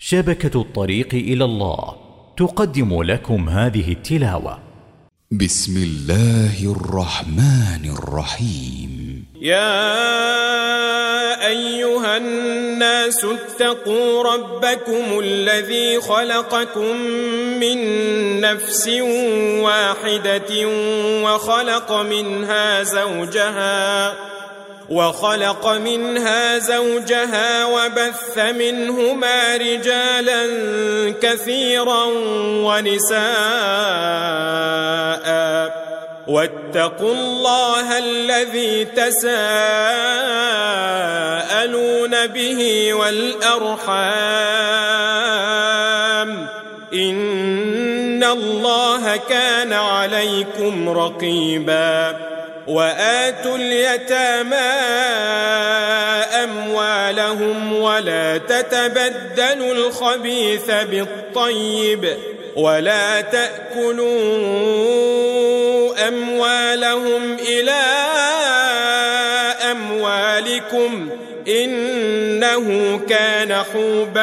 شبكة الطريق إلى الله تقدم لكم هذه التلاوة. بسم الله الرحمن الرحيم. يا أيها الناس اتقوا ربكم الذي خلقكم من نفس واحدة وخلق منها زوجها وبث منهما رجالا كثيرا ونساء، واتقوا الله الذي تساءلون به والأرحام، إن الله كان عليكم رقيبا. وآتوا اليتامى أموالهم ولا تتبدلوا الخبيث بالطيب، ولا تأكلوا أموالهم إلى أموالكم، إنه كان حوبا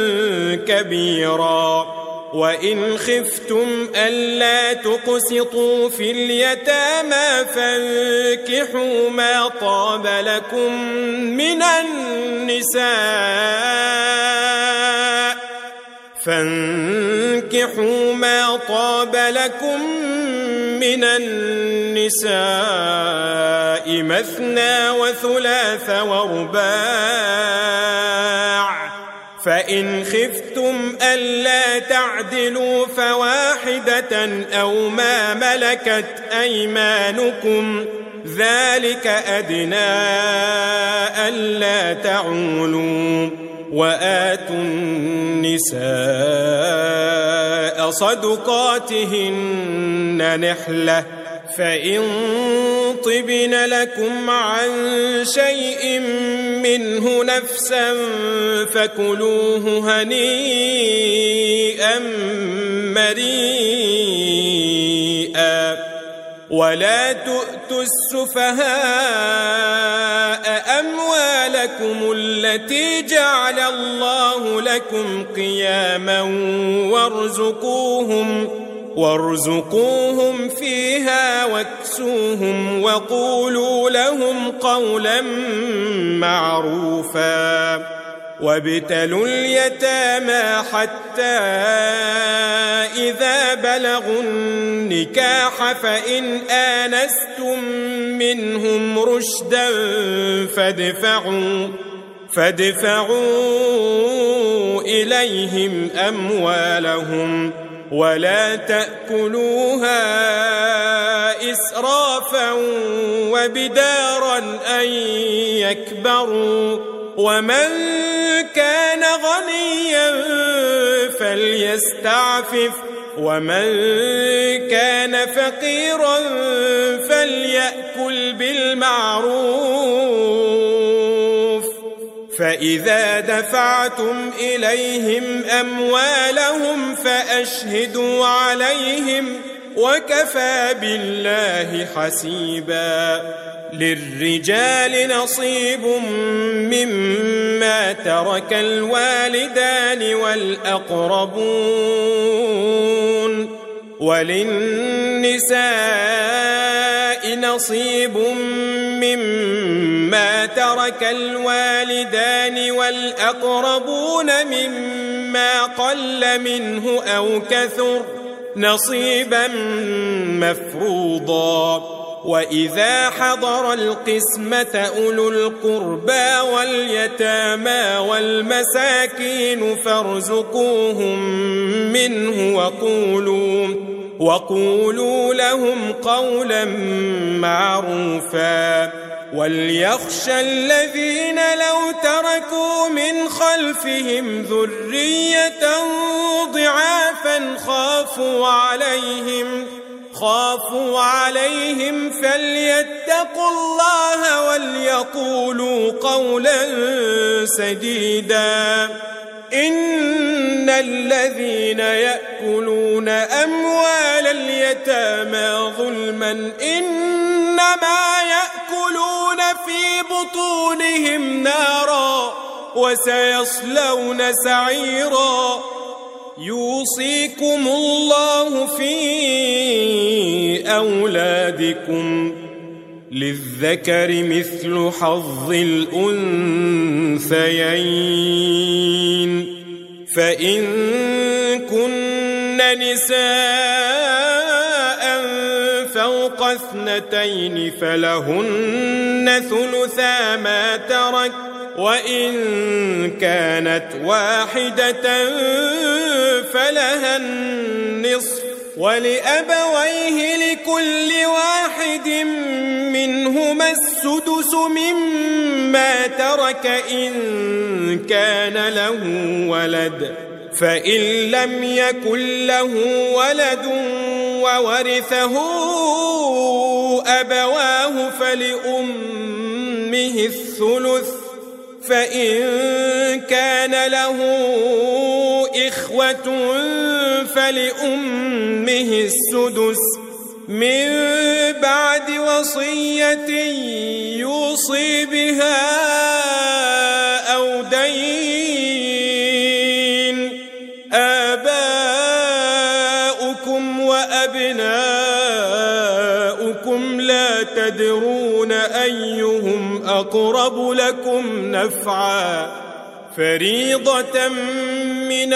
كبيرا. وإن خفتم ألا تقسطوا في اليتامى فانكحوا ما طاب لكم من النساء مثنى وثلاث ورباع، فإن خفتم ألا تعدلوا فواحدة أو ما ملكت أيمانكم، ذلك أدنى ألا تعولوا. وآتوا النساء صدقاتهن نحلة، فإن طبن لكم عن شيء منه نفسا فكلوه هنيئا مريئا. ولا تؤتوا السفهاء أموالكم التي جعل الله لكم قياما وارزقوهم فيها واكسوهم وقولوا لهم قولا معروفا. وابتلوا اليتامى حتى إذا بلغوا النكاح فإن آنستم منهم رشدا فادفعوا إليهم أموالهم، ولا تأكلوها إسرافا وبدارا أن يكبروا. ومن كان غنيا فليستعفف، ومن كان فقيرا فليأكل بالمعروف. فإذا دفعتم إليهم أموالهم فأشهدوا عليهم، وكفى بالله حسيبا. للرجال نصيب مما ترك الوالدان والأقربون، وللنساء نصيب مما ترك الوالدان والأقربون مما قل منه أو كثر، نصيبا مفروضا. وإذا حضر القسمة أولو القربى واليتامى والمساكين فارزقوهم منه وقولوا لهم قولا معروفا. وليخشى الذين لو تركوا من خلفهم ذرية ضعافا خافوا عليهم فليتقوا الله وليقولوا قولا سديدا. إن الذين يأكلون أموال اليتامى ظلما إنما يأكلون في بطونهم نارا وسيصلون سعيرا. يوصيكم الله في أولادكم للذكر مثل حظ الأنثيين فإن كن نساء فوق 2 فلهن ثلثا ما ترك وإن كانت واحدة فلها النصف ولأبويه لكل واحد منهما السدس مما ترك إن كان له ولد فإن لم يكن له ولد وورثه أبواه فلأمه الثلث فإن كان له إخوة فلأمه السدس من بعد وصية يوصي بها أو دين. آباؤكم وأبناؤكم لا تدرون أيهم أقرب لكم نفعا فريضة من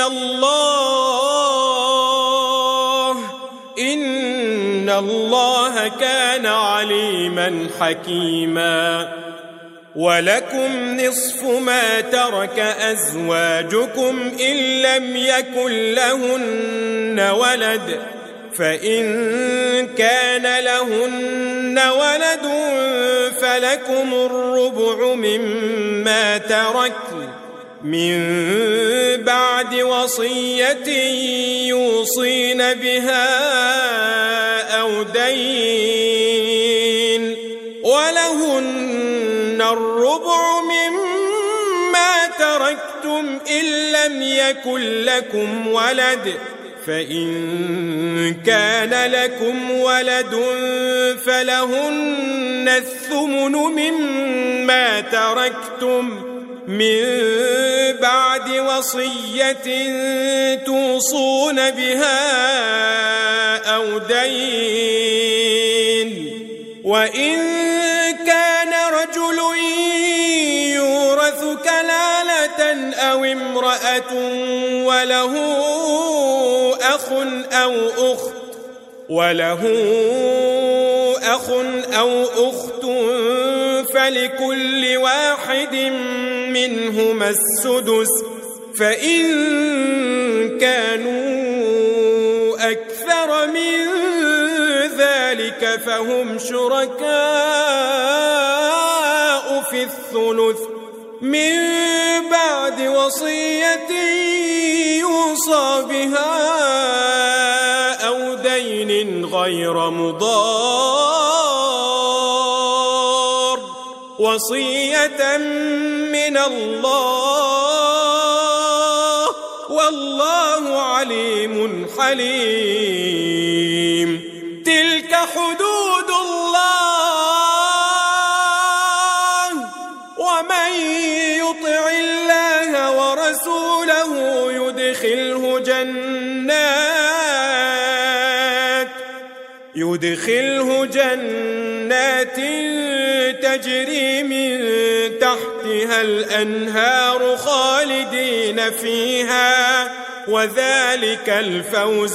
الله إن الله كان عليما حكيما. ولكم نصف ما ترك أزواجكم إن لم يكن لهن ولد فإن كان لهن ولد فلكم الربع مما تركن من بعد وصية يوصين بها أو دين ولهن الربع مما تركتم إن لم يكن لكم ولد فإن كان لكم ولد فلهن الثمن مما تركتم من بعد وصية توصون بها أو دين. وإن كان رجل يورث كلالة أو امرأة وله أخ أو أخت فلكل واحد منهما السدس فإن كانوا أكثر من ذلك فهم شركاء في الثلث من بعد وصية يوصى بها أو دين غير مضار وصية من الله والله عليم حليم. تلك حدود الله ومن يطع الله ورسوله يدخله جنات تجري من تحتها الأنهار خالدين فيها وذلك الفوز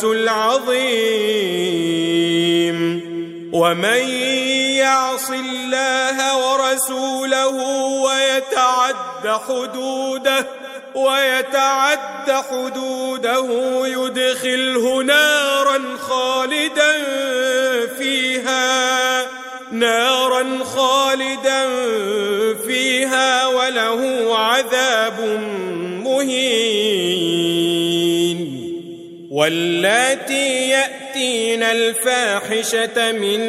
العظيم. ومن يعص الله ورسوله ويتعد حدوده يدخله نارا خالدا فيها وله عذاب مهين. واللاتي يأتين الفاحشة من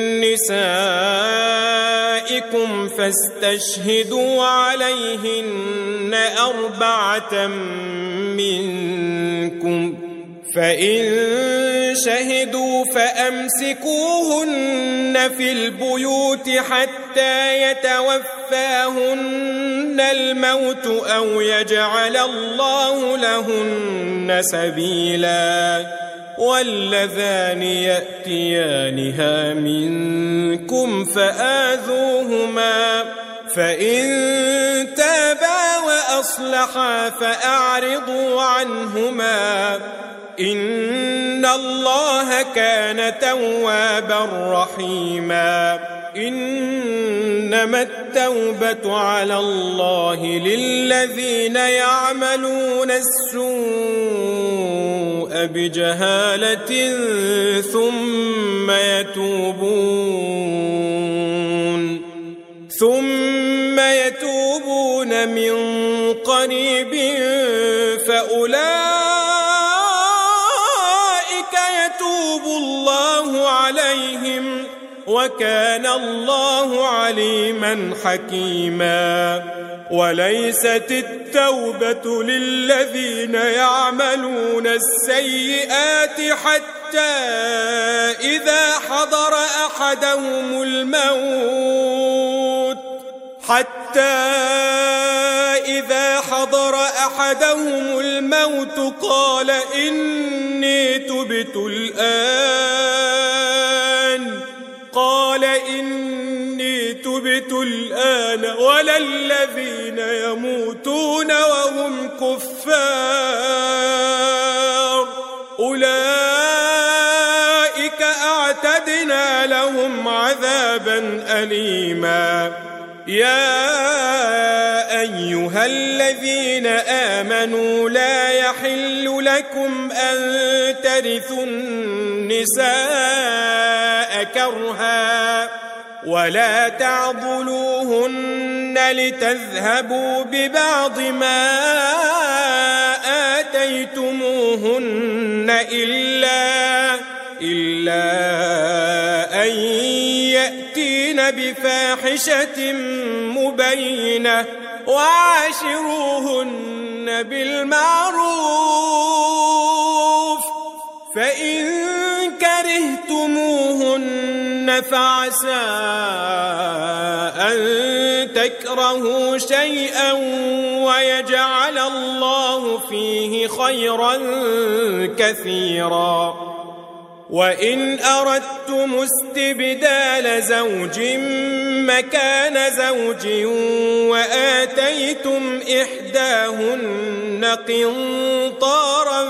نسائكم فاستشهدوا عليهن 4 منكم فإن شهدوا فأمسكوهن في البيوت حتى يتوفاهن يتوفاهن الموت أو يجعل الله لهن سبيلا واللذان يأتيانها منكم فآذوهما فإن تابا وأصلحا فأعرضوا عنهما إن الله كان توابا رحيما إنما التوبة على الله للذين يعملون السوء بجهالة ثم يتوبون من قريب فأولئك يتوب الله عليهم وكان الله عليما حكيما وليست التوبة للذين يعملون السيئات حتى إذا حضر أحدهم الموت قال إني تبت الآن ولا الذين يموتون وهم كفار أولئك أعتدنا لهم عذابا أليما يا أيها الذين آمنوا لا يحل لكم أن ترثوا النساء كرها ولا تعضلوهن لتذهبوا ببعض ما آتيتموهن إلا أن يأتين بفاحشة مبينة وعاشروهن بالمعروف فإن كرهتموهن فعسى أن تكرهوا شيئا ويجعل الله فيه خيرا كثيرا وإن أردتم استبدال زوج مكان زوج وآتيتم إحداهن قنطارا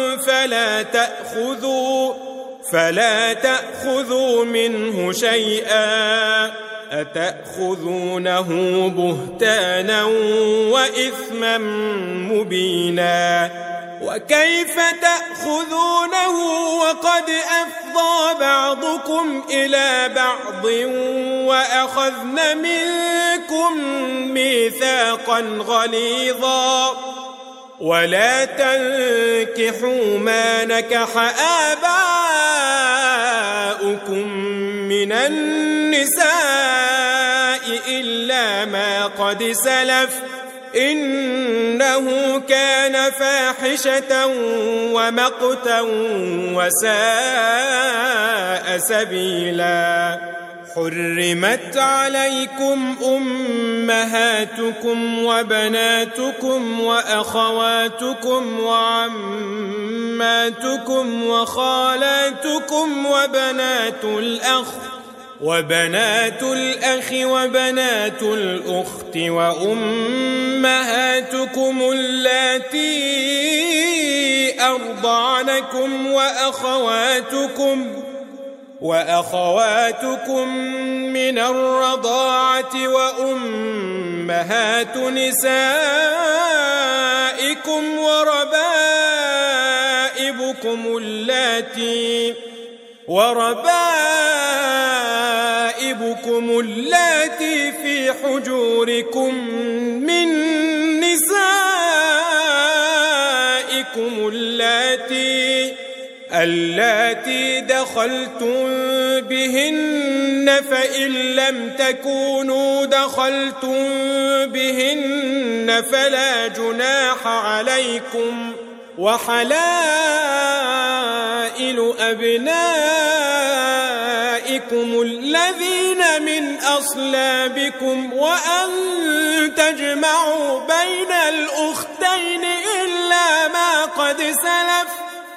فلا تأخذوا منه شيئا أتأخذونه بهتانا وإثما مبينا وكيف تأخذونه وقد أفضى بعضكم إلى بعض وأخذن منكم ميثاقا غليظا ولا تنكحوا ما نكح آباؤكم من النساء إلا ما قد سلف إنه كان فاحشة ومقتا وساء سبيلا حرمت عليكم أمهاتكم وبناتكم وأخواتكم وعماتكم وخالاتكم وبنات الأخ وبنات الأخت وأمهاتكم اللاتي أرضعنكم وأخواتكم من الرضاعة وأمهات نسائكم وربائبكم اللاتي في حجوركم من نسائكم اللاتي دخلتم بهن فإن لم تكونوا دخلتم بهن فلا جناح عليكم وحلائل أبنائكم بكم الذين من أصلابكم وأن تجمعوا بين الأختين إلا ما قد سلف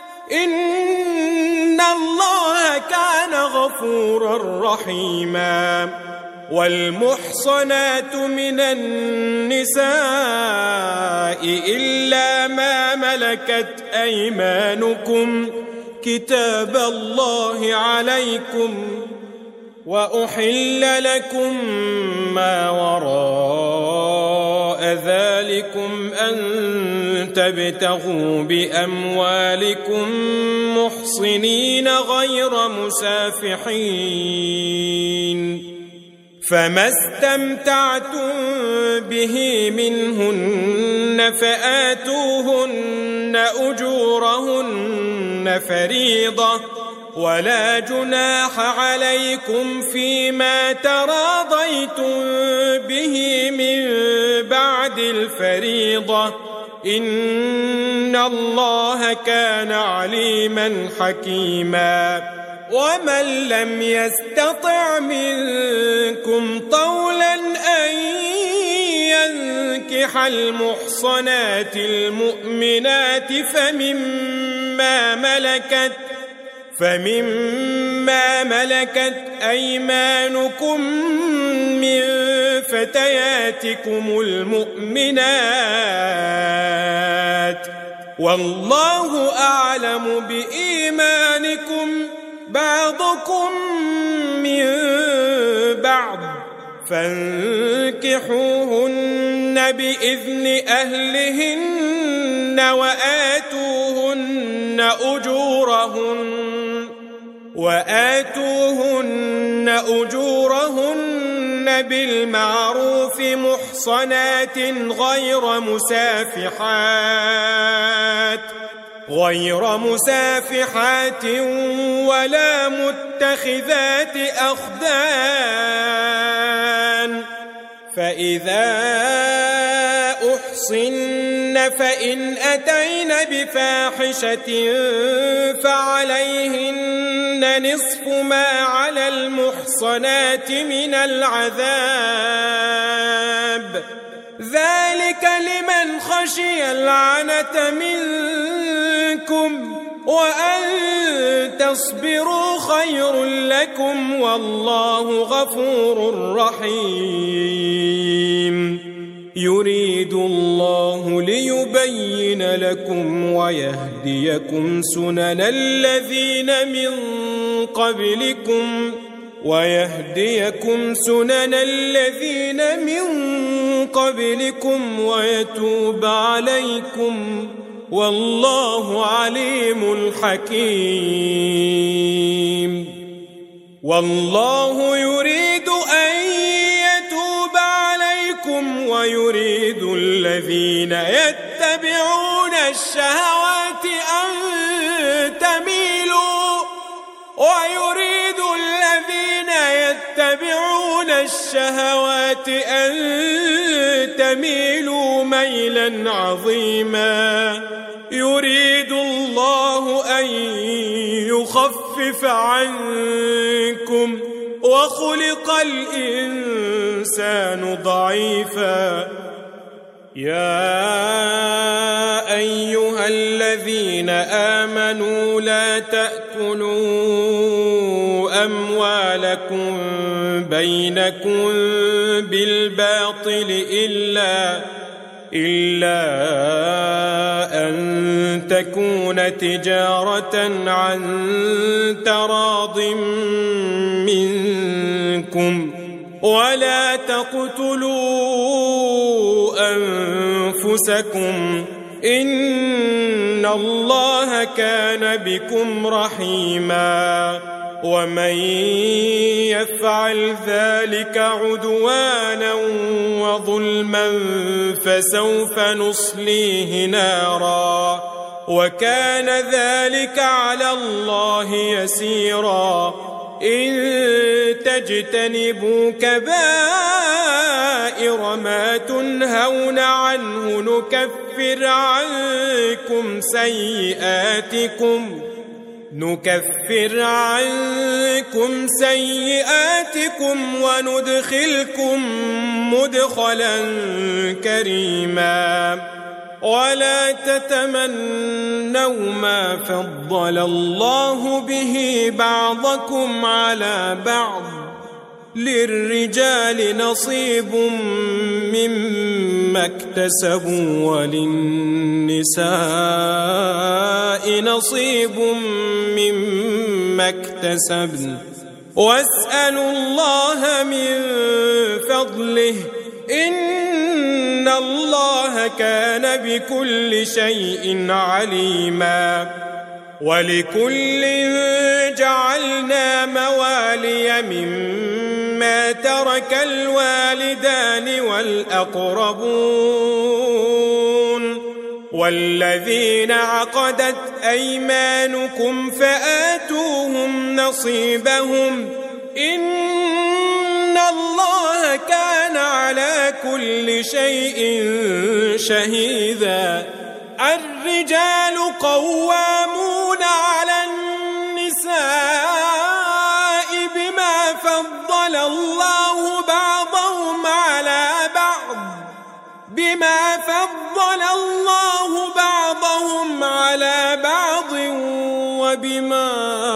إن الله كان غفورا رحيما. والمحصنات من النساء إلا ما ملكت أيمانكم كتاب الله عليكم وأحل لكم ما وراء ذلكم أن تبتغوا بأموالكم محصنين غير مسافحين. فما استمتعتم به منهن فآتوهن أجورهن فريضة ولا جناح عليكم فيما تراضيتم به من بعد الفريضة إن الله كان عليما حكيما. ومن لم يستطع منكم طولا أن ينكح المحصنات المؤمنات فمما ملكت أيمانكم من فتياتكم المؤمنات والله أعلم بإيمانكم بعضكم من بعض فانكحوهن بإذن أهلهن وآتوهن أجورهن بالمعروف محصنات غير مسافحات ولا متخذات أخدان. فإذا أحصن فإن أتين بفاحشة فعليهن نصف ما على المحصنات من العذاب ذلك لمن خشي العنة منكم وأن تصبروا خير لكم والله غفور رحيم. يريد الله ليبين لكم ويهديكم سنن الذين من قبلكم ويتوب عليكم والله عليم حكيم. والله يريد أن يتوب عليكم ويريد الذين يتبعون الشهوات أن تميلوا ميلا عظيما. يريد الله أن يخفف عنكم وخلق الإنسان ضعيفا. يا أيها الذين آمنوا لا تأكلوا أموالكم بينكم بالباطل إلا أن تكون تجارة عن تراض منكم ولا تقتلوا أنفسكم إن الله كان بكم رحيما. ومن يفعل ذلك عدوانا وظلما فسوف نصليه نارا وكان ذلك على الله يسيرا. إن تجتنبوا كبائر ما تنهون عنه نكفر عنكم سيئاتكم نكفر عنكم سيئاتكم وندخلكم مدخلا كريما ولا تتمنوا ما فضل الله به بعضكم على بعض للرجال نصيب مما اكتسبوا وللنساء نصيب مما اكتسبن واسألوا الله من فضله إن الله كان بكل شيء عليما ولكل جعلنا موالي مما ترك الوالدان والأقربون والذين عقدت أيمانكم فآتوهم نصيبهم إن الله كان على كل شيء شهيدا الرجال قوامون على النساء بما فضل الله بعضهم على بعض وبما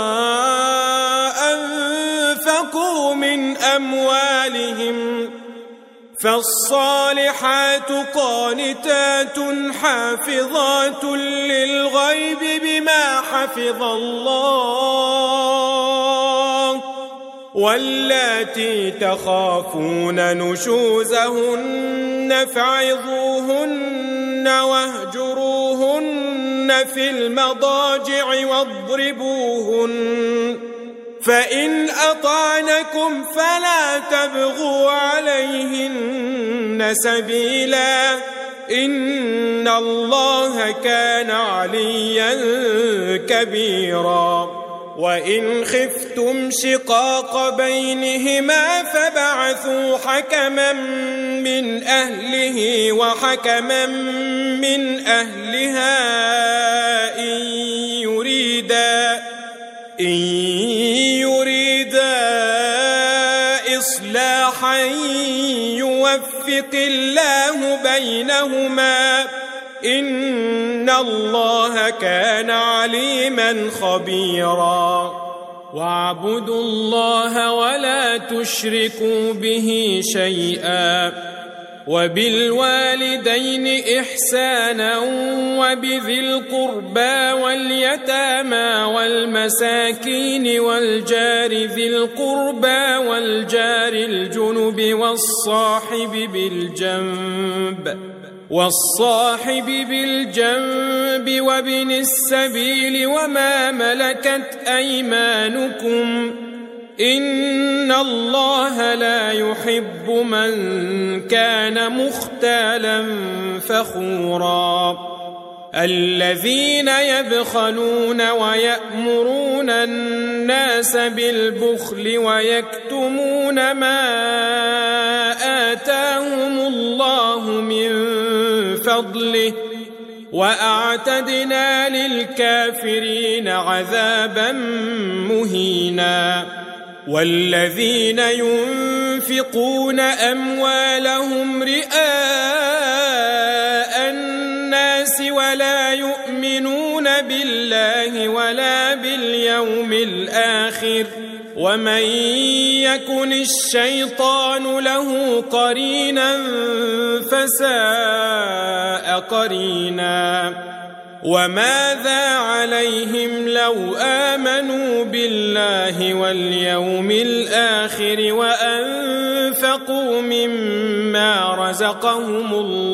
أنفقوا من أموالهم فالصالحات قانتات حافظات للغيب بما حفظ الله واللاتي تخافون نشوزهن فعظوهن واهجروهن في المضاجع واضربوهن فإن أطعنكم فلا تبغوا عليهن سبيلا إن الله كان عليا كبيرا وإن خفتم شقاق بينهما فبعثوا حكما من أهله وحكما من أهلها إن يريدا إصلاحا يوفق الله بينهما إن الله كان عليما خبيرا واعبدوا الله ولا تشركوا به شيئا وبالوالدين إحسانا وبذي القربى واليتامى والمساكين والجار ذي القربى والجار الجنب والصاحب بالجنب وابن السبيل وما ملكت أيمانكم إن الله لا يحب من كان مختالا فخورا الذين يبخلون ويأمرون الناس بالبخل ويكتمون ما آتاهم الله من فضله وأعتدنا للكافرين عذابا مهينا والذين ينفقون أموالهم رئاء الناس ولا يؤمنون بالله ولا باليوم الآخر ومن يكن الشيطان له قرينا فساء قرينا وماذا عليهم لو آمنوا بالله واليوم الآخر وأنفقوا مما رزقهم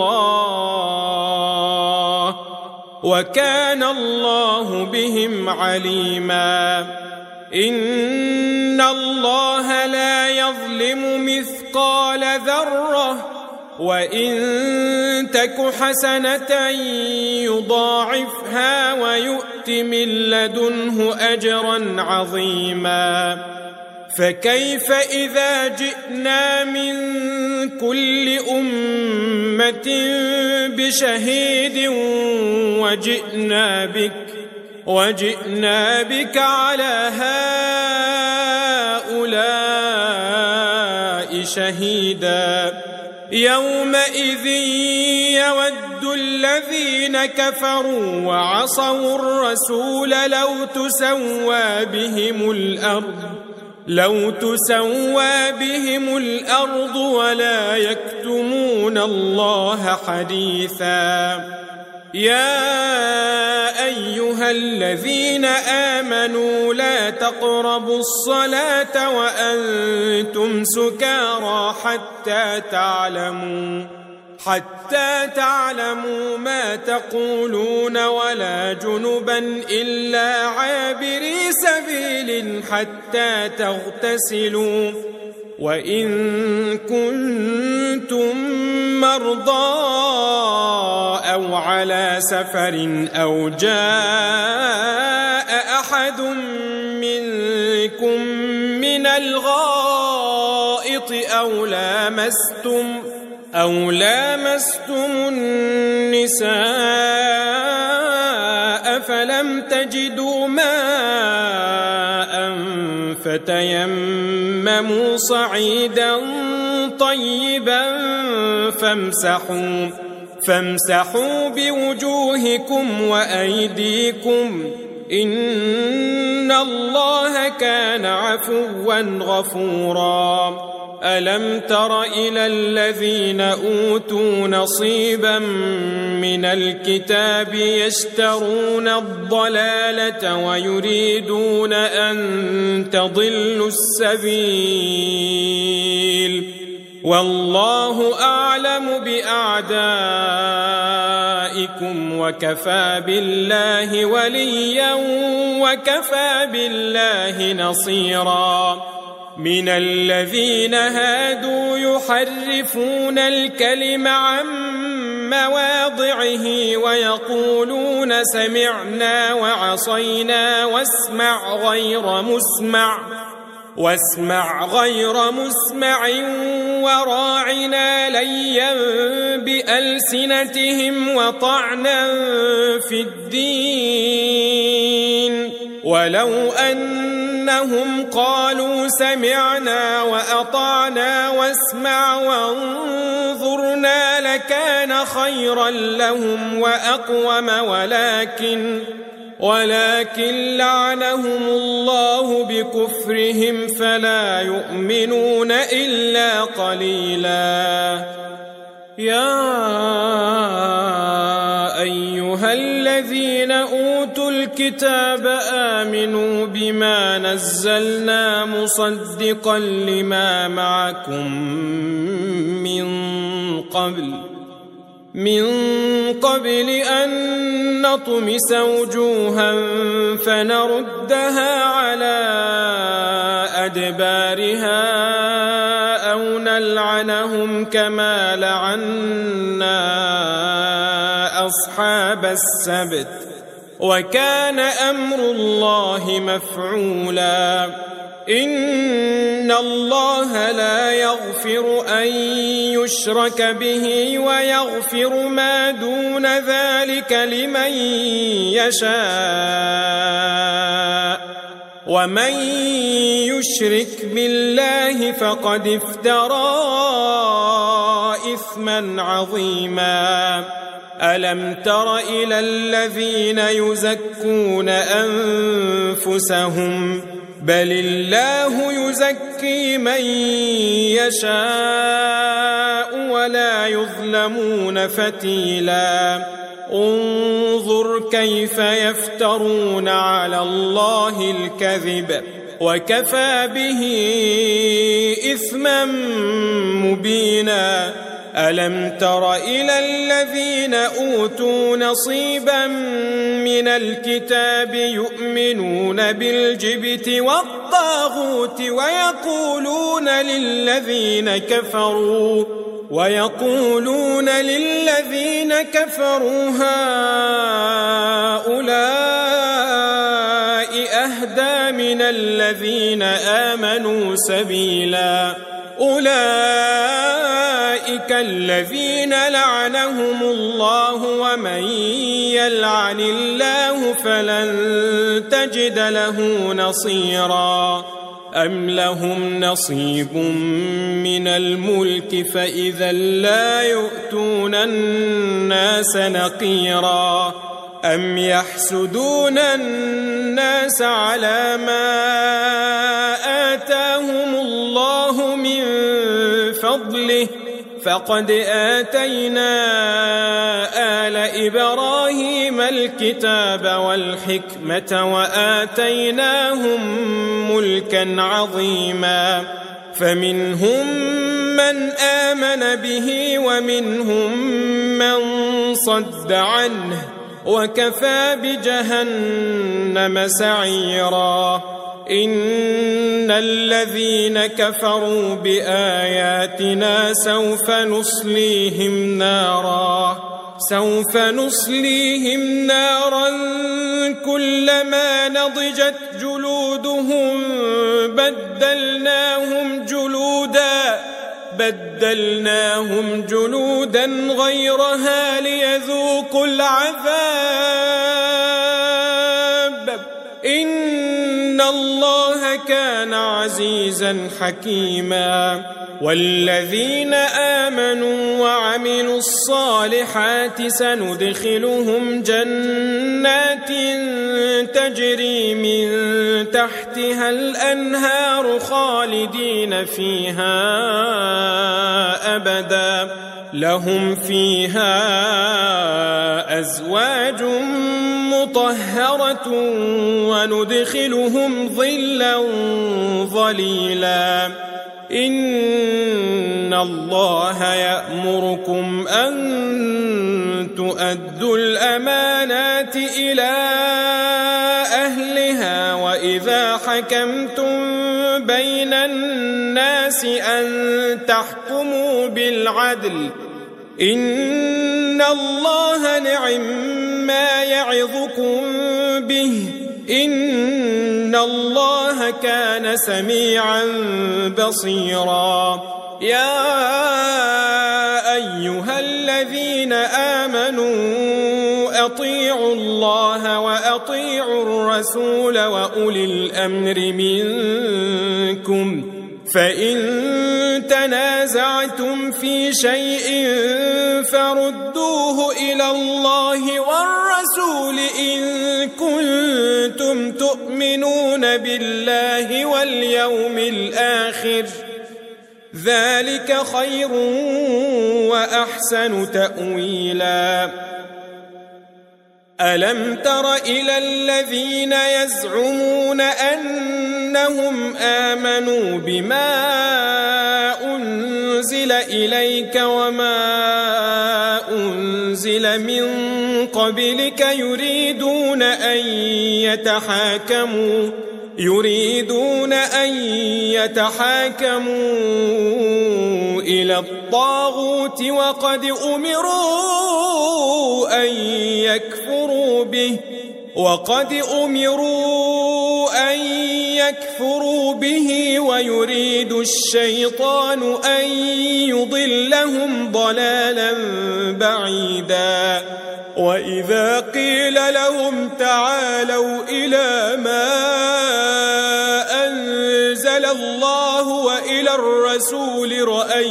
الله وكان الله بهم عليما إن الله لا يظلم مثقال ذرة وإن تك حسنة يضاعفها ويؤت من لدنه أجرا عظيما فكيف إذا جئنا من كل أمة بشهيد وجئنا بك على هؤلاء شهيدا يومئذ يود الذين كفروا وعصوا الرسول لو تسوى بهم الأرض ولا يكتمون الله حديثا يا أيها الذين آمنوا لا تقربوا الصلاة وأنتم سكارى حتى تعلموا ما تقولون ولا جنبا إلا عابري سبيل حتى تغتسلوا وإن كنتم مرضى أو على سفر أو جاء أحد منكم من الغائط أو لامستم النساء فلم تجدوا ماء فتيمموا صعيدا طيبا فامسحوا بوجوهكم وأيديكم إن الله كان عفوا غفورا ألم تر إلى الذين أوتوا نصيبا من الكتاب يشترون الضلالة ويريدون أن تضلوا السبيل والله أعلم بأعدائكم وكفى بالله وليا وكفى بالله نصيرا من الذين هادوا يحرفون الكلم عن مواضعه ويقولون سمعنا وعصينا واسمع غير مسمع وراعنا ليا بألسنتهم وطعنا في الدين ولو أنهم قالوا سمعنا وأطعنا واسمع وانظرنا لكان خيرا لهم وأقوم ولكن لعنهم الله بكفرهم فلا يؤمنون إلا قليلا يا أيها الذين أوتوا الكتاب آمنوا بما نزلنا مصدقا لما معكم من قبل أن نطمس وجوها فنردها على أدبارها أو نلعنهم كما لعنا أصحاب السبت وكان أمر الله مفعولا إن الله لا يغفر أن يشرك به ويغفر ما دون ذلك لمن يشاء ومن يشرك بالله فقد افترى إثما عظيما ألم تر إلى الذين يزكون أنفسهم بل الله يزكي من يشاء ولا يظلمون فتيلا انظر كيف يفترون على الله الكذب وكفى به إثما مبينا ألم تر إلى الذين أوتوا نصيبا من الكتاب يؤمنون بالجبت والطاغوت ويقولون للذين كفروا هؤلاء أهدى من الذين آمنوا سبيلا أولئك أولئك الذين لعنهم الله ومن يلعن الله فلن تجد له نصيرا أم لهم نصيب من الملك فإذا لا يؤتون الناس نقيرا أم يحسدون الناس على ما آتاهم الله من فضله فقد آتينا آل إبراهيم الكتاب والحكمة وآتيناهم ملكا عظيما فمنهم من آمن به ومنهم من صد عنه وكفى بجهنم سعيرا إن الذين كفروا بآياتنا سوف نصليهم نارا كلما نضجت جلودهم بدلناهم جلودا غيرها ليذوقوا العذاب إن الله كان عزيزا حكيما والذين آمنوا وعملوا الصالحات سندخلهم جنات تجري من تحتها الأنهار خالدين فيها أبدا لهم فيها أزواج مطهرة وندخلهم ظلا ظليلا إن الله يأمركم أن تؤدوا الأمانات إلى أهلها وإذا حكمتم بين الناس أن تحكموا بالعدل إن الله نعم-ما يعظكم به إن الله كان سميعا بصيرا يا أيها الذين آمنوا أطيعوا الله وأطيعوا الرسول وأولي الأمر منكم فإن تنازعتم في شيء فردوه إلى الله والرسول إن كنتم تؤمنون بالله واليوم الآخر ذلك خير وأحسن تأويلا ألم تر إلى الذين يزعمون أنهم آمنوا بما أنزل إليك وما أنزل من قبلك يريدون أن يتحاكموا إلى الطاغوت وقد أمروا أن يكفروا به ويريد الشيطان أن يضلهم ضلالا بعيدا وإذا قيل لهم تعالوا إلى ما أنزل الله وإلى الرسول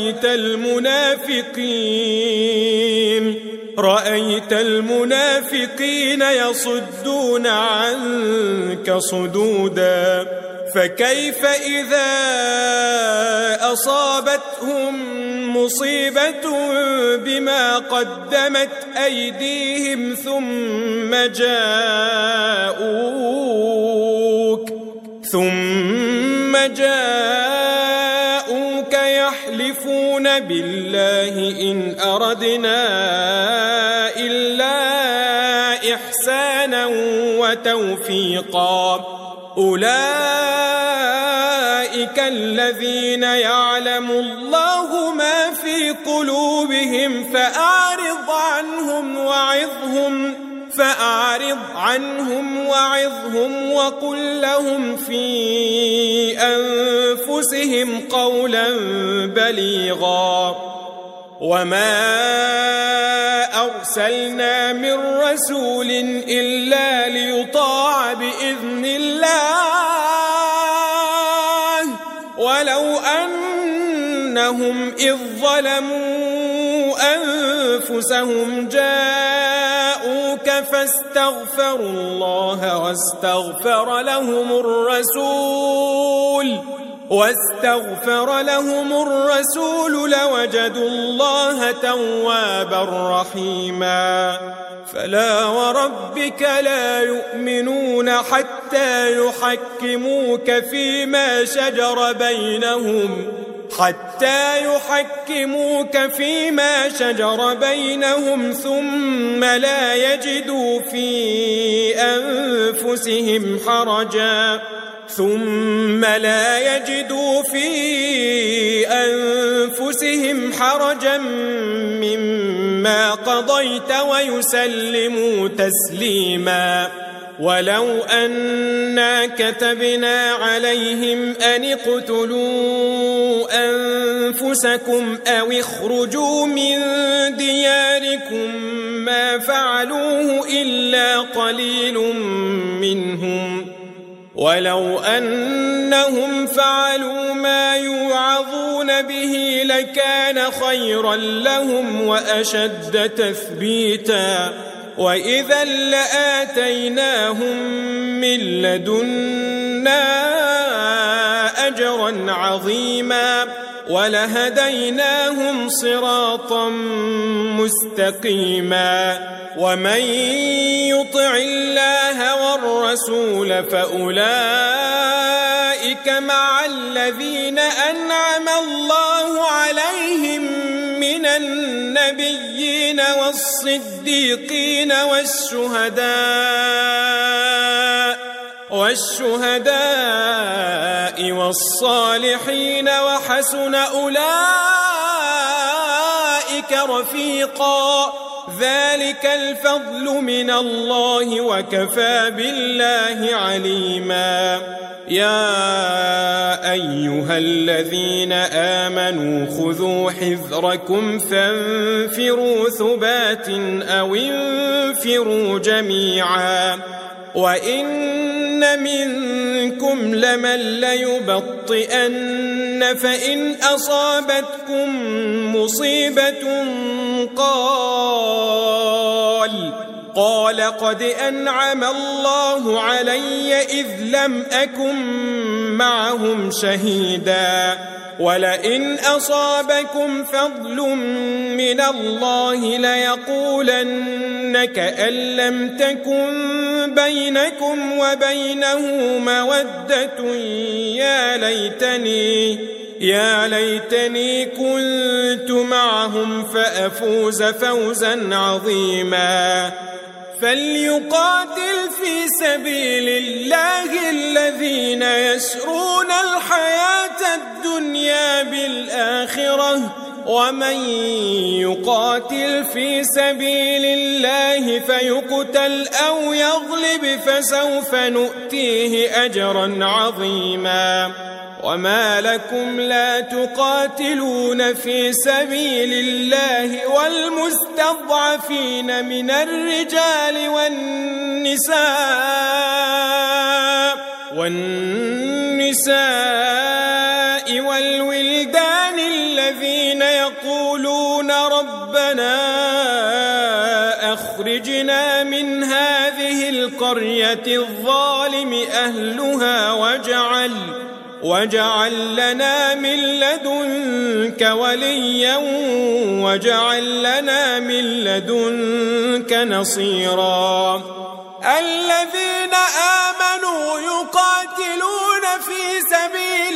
رأيت المنافقين يصدون عنك صدودا فكيف إذا أصابتهم مصيبة بما قدمت أيديهم ثم جاءوك يحلفون بالله إن أردنا إلا إحسانا وتوفيقا أولئك الذين يعلم الله ما في قلوبهم فأعرض عنهم وعظهم وقل لهم في أنفسهم قولا بليغا وما أرسلنا من رسول إلا ليطاع بإذن الله ولو أنهم إذ ظلموا أنفسهم جاءوك فاستغفروا الله واستغفر لهم الرسول لوجدوا الله توابا رحيما فلا وربك لا يؤمنون حتى يحكموك فيما شجر بينهم ثم لا يجدوا في أنفسهم حرجا مما قضيت ويسلموا تسليما ولو أنا كتبنا عليهم أن اقتلوا أنفسكم أو اخرجوا من دياركم ما فعلوه إلا قليل منهم ولو أنهم فعلوا ما يوعظون به لكان خيرا لهم وأشد تثبيتا وإذا لآتيناهم من لدنا أجرا عظيما ولهديناهم صراطا مستقيما ومن يطع الله والرسول فأولئك مع الذين أنعم الله عليهم من النبيين والصديقين والشهداء والصالحين وحسن أولئك رفيقا ذلك الفضل من الله وكفى بالله عليما يا أيها الذين آمنوا خذوا حذركم فانفروا ثبات أو انفروا جميعا وإن منكم لمن ليبطئن فإن أصابتكم مصيبة قال قد أنعم الله علي إذ لم أكن معهم شهيدا ولئن أصابكم فضل من الله ليقولن كأن لم تكن بينكم وبينه مودة يا ليتني كنت معهم فأفوز فوزا عظيما فليقاتل في سبيل الله الذين يشرون الحياة الدنيا بالآخرة ومن يقاتل في سبيل الله فيقتل أو يغلب فسوف نؤتيه أجرا عظيما وما لكم لا تقاتلون في سبيل الله والمستضعفين من الرجال والنساء والولدان الذين يقولون ربنا أخرجنا من هذه القرية الظالم أهلها واجعل لنا من لدنك وليا واجعل لنا من لدنك نصيرا الذين آمنوا يقاتلون في سبيل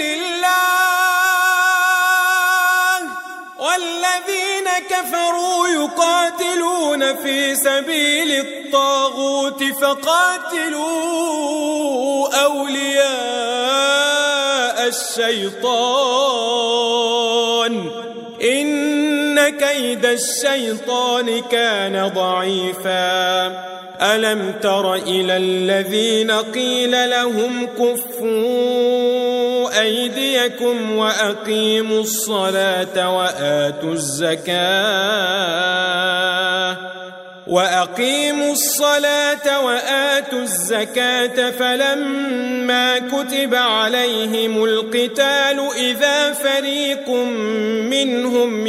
الله والذين كفروا يقاتلون في سبيل الطاغوت فقاتلوا أولياء الشيطان إن كيد الشيطان كان ضعيفا ألم تر إلى الذين قيل لهم كفوا أيديكم وأقيموا الصلاة وآتوا الزكاة فلما كتب عليهم القتال إذا فريق منهم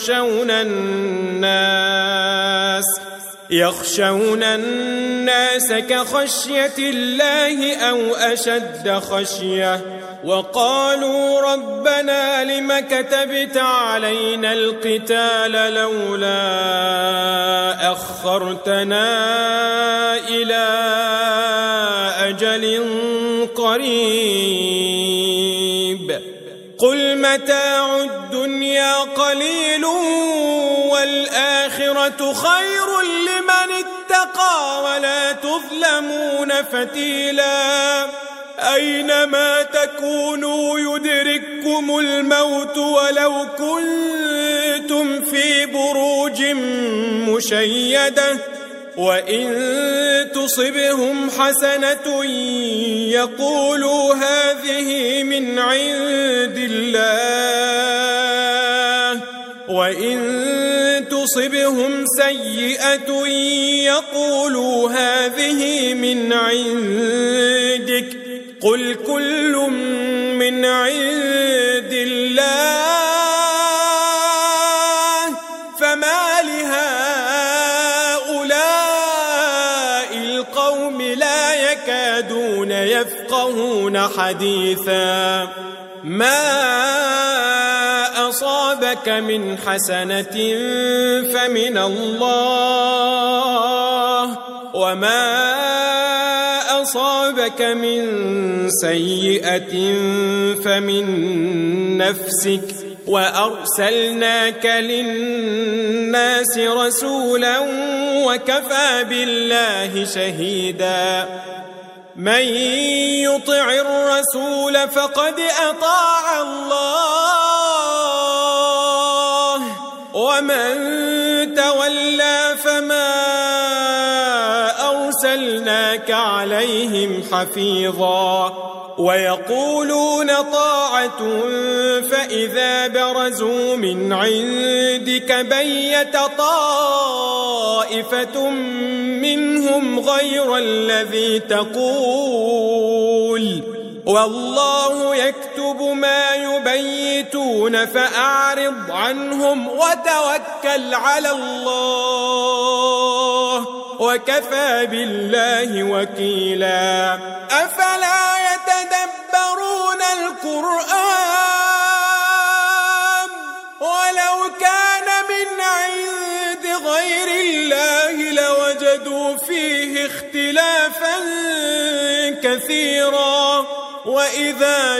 يخشون الناس كخشية الله أو أشد خشية وقالوا ربنا لم كتبت علينا القتال لولا أخرتنا إلى أجل قريب قل متاع الدنيا قليل والآخرة خير لمن اتقى ولا تظلمون فتيلا أينما تكونوا يدرككم الموت ولو كنتم في بروج مشيدة وإن تصبهم حسنة يقولوا هذه من عند الله وإن تصبهم سيئة يقولوا هذه من عندك قل كل من عند الله فما لهؤلاء القوم لا يكادون يفقهون حديثا ما أصابك من حسنة فمن الله وما أصابك من سيئة فمن نفسك وأرسلناك للناس رسولا وكفى بالله شهيدا من يطع الرسول فقد أطاع الله ومن تولى فما أرسلناك عليهم حفيظا ويقولون طاعة فإذا برزوا من عندك بيت طائفة منهم غير الذي تقول والله يكتب ما يبيتون فأعرض عنهم وتوكل على الله وكفى بالله وكيلا أفلا يتدبرون القرآن ولو كان من عند غير الله لوجدوا فيه اختلافا كثيرا وإذا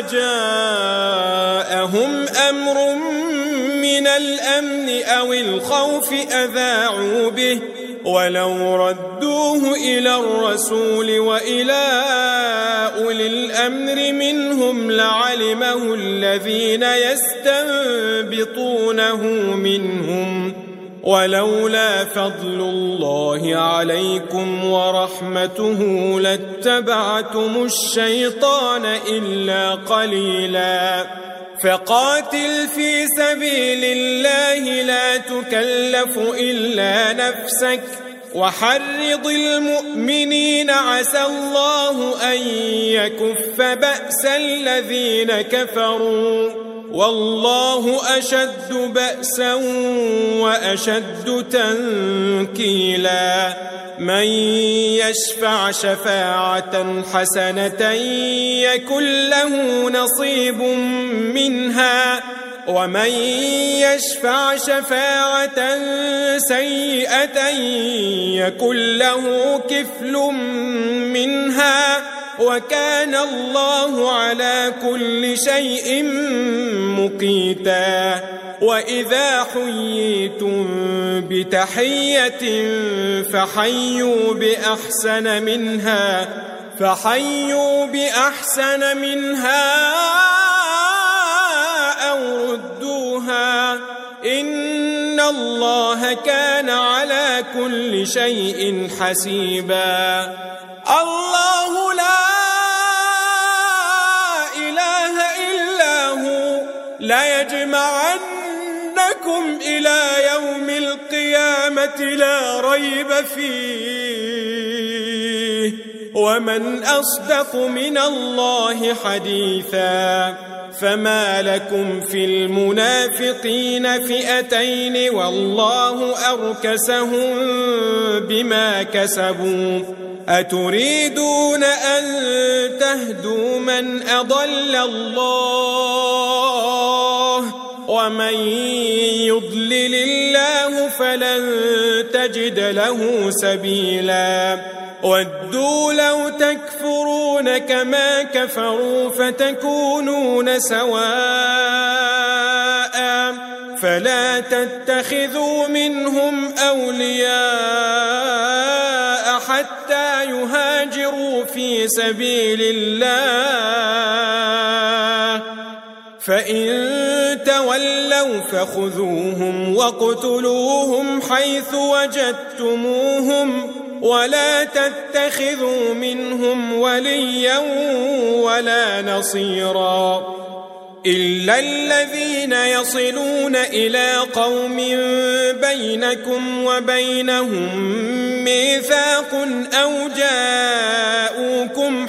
جاءهم أمر من الأمن أو الخوف أذاعوا به ولو ردوه إلى الرسول وإلى أولي الأمر منهم لعلمه الذين يستنبطونه منهم ولولا فضل الله عليكم ورحمته لاتبعتم الشيطان إلا قليلا فقاتل في سبيل الله لا تكلف إلا نفسك وحرض المؤمنين عسى الله أن يكف بأس الذين كفروا والله أشد بأسا وأشد تنكيلا من يشفع شفاعة حسنة يكن له نصيب منها ومن يشفع شفاعة سيئة يكن له كفل منها وكان الله على كل شيء مقيتا وإذا حييتم بتحية فحيوا بأحسن منها أو ردوها إن الله كان على كل شيء حسيبا الله لا إله إلا لَيَجْمَعَنَّكُمْ إِلَى يَوْمِ الْقِيَامَةِ لَا رَيْبَ فِيهِ وَمَنْ أَصْدَقُ مِنَ اللَّهِ حَدِيثًا فما لكم في المنافقين فئتين والله أركسهم بما كسبوا أتريدون أن تهدوا من أضل الله ومن يضلل الله فلن تجد له سبيلا ودوا لو تكفرون كما كفروا فتكونون سواء فلا تتخذوا منهم أولياء حتى يهاجروا في سبيل الله فإن تولوا فخذوهم واقتلوهم حيث وجدتموهم ولا تتخذوا منهم وليا ولا نصيرا إلا الذين يصلون إلى قوم بينكم وبينهم ميثاق أو جاءوكم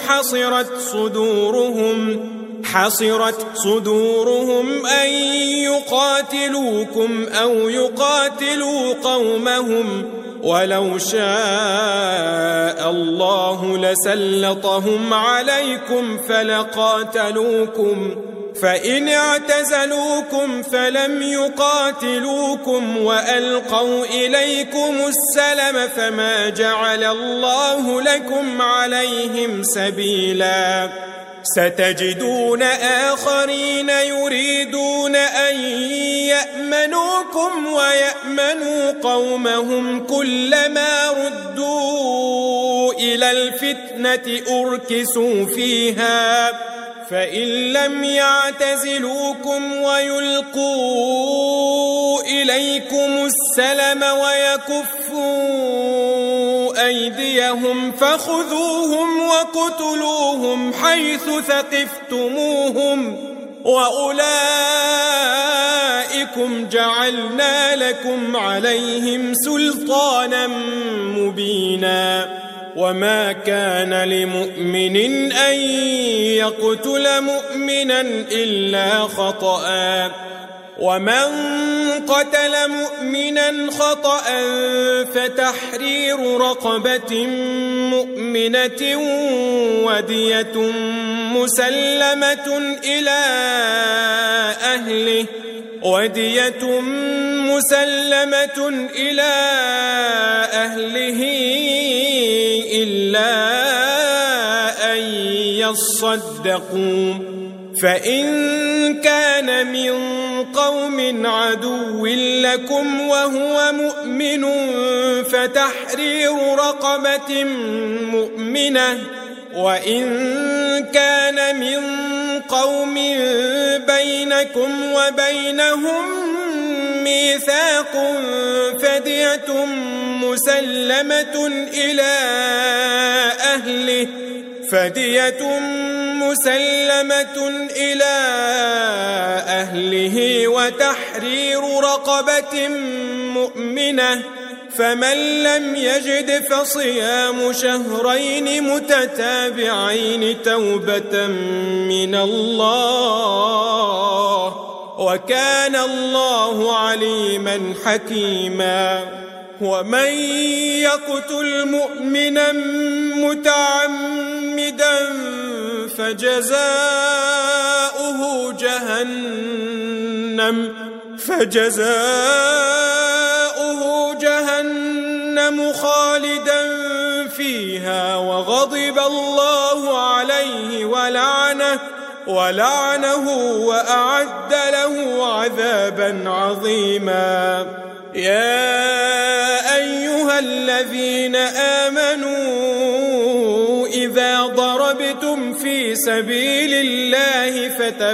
حصرت صدورهم أن يقاتلوكم أو يقاتلوا قومهم ولو شاء الله لسلطهم عليكم فلقاتلوكم فإن اعتزلوكم فلم يقاتلوكم وألقوا إليكم السلم فما جعل الله لكم عليهم سبيلا ستجدون آخرين يريدون أن يأمنوكم ويأمنوا قومهم كلما ردوا إلى الفتنة أركسوا فيها فإن لم يعتزلوكم ويلقوا إليكم السلم ويكفوا أيديهم فخذوهم وقتلوهم حيث ثقفتموهم وأولئكم جعلنا لكم عليهم سلطانا مبينا وما كان لمؤمن أن يقتل مؤمنا إلا خطأ ومن قتل مؤمنا خطأ فتحرير رقبة مؤمنة ودية مسلمة إلى أهله إلا أن يصدقوا فإن كان من قوم عدو لكم وهو مؤمن فتحرير رقبة مؤمنة وإن كان من قوم بينكم وبينهم ميثاق فدية مسلمة إلى أهله وتحرير رقبة مؤمنة فمن لم يجد فصيام شهرين متتابعين توبة من الله وكان الله عليما حكيما ومن يقتل مؤمنا متعمدا فجزاؤه جهنم خالدا فيها وغضب الله عليه ولعنه وأعد له عذابا عظيما يا أيها الذين آمنوا إذا ضربتم في سبيل الله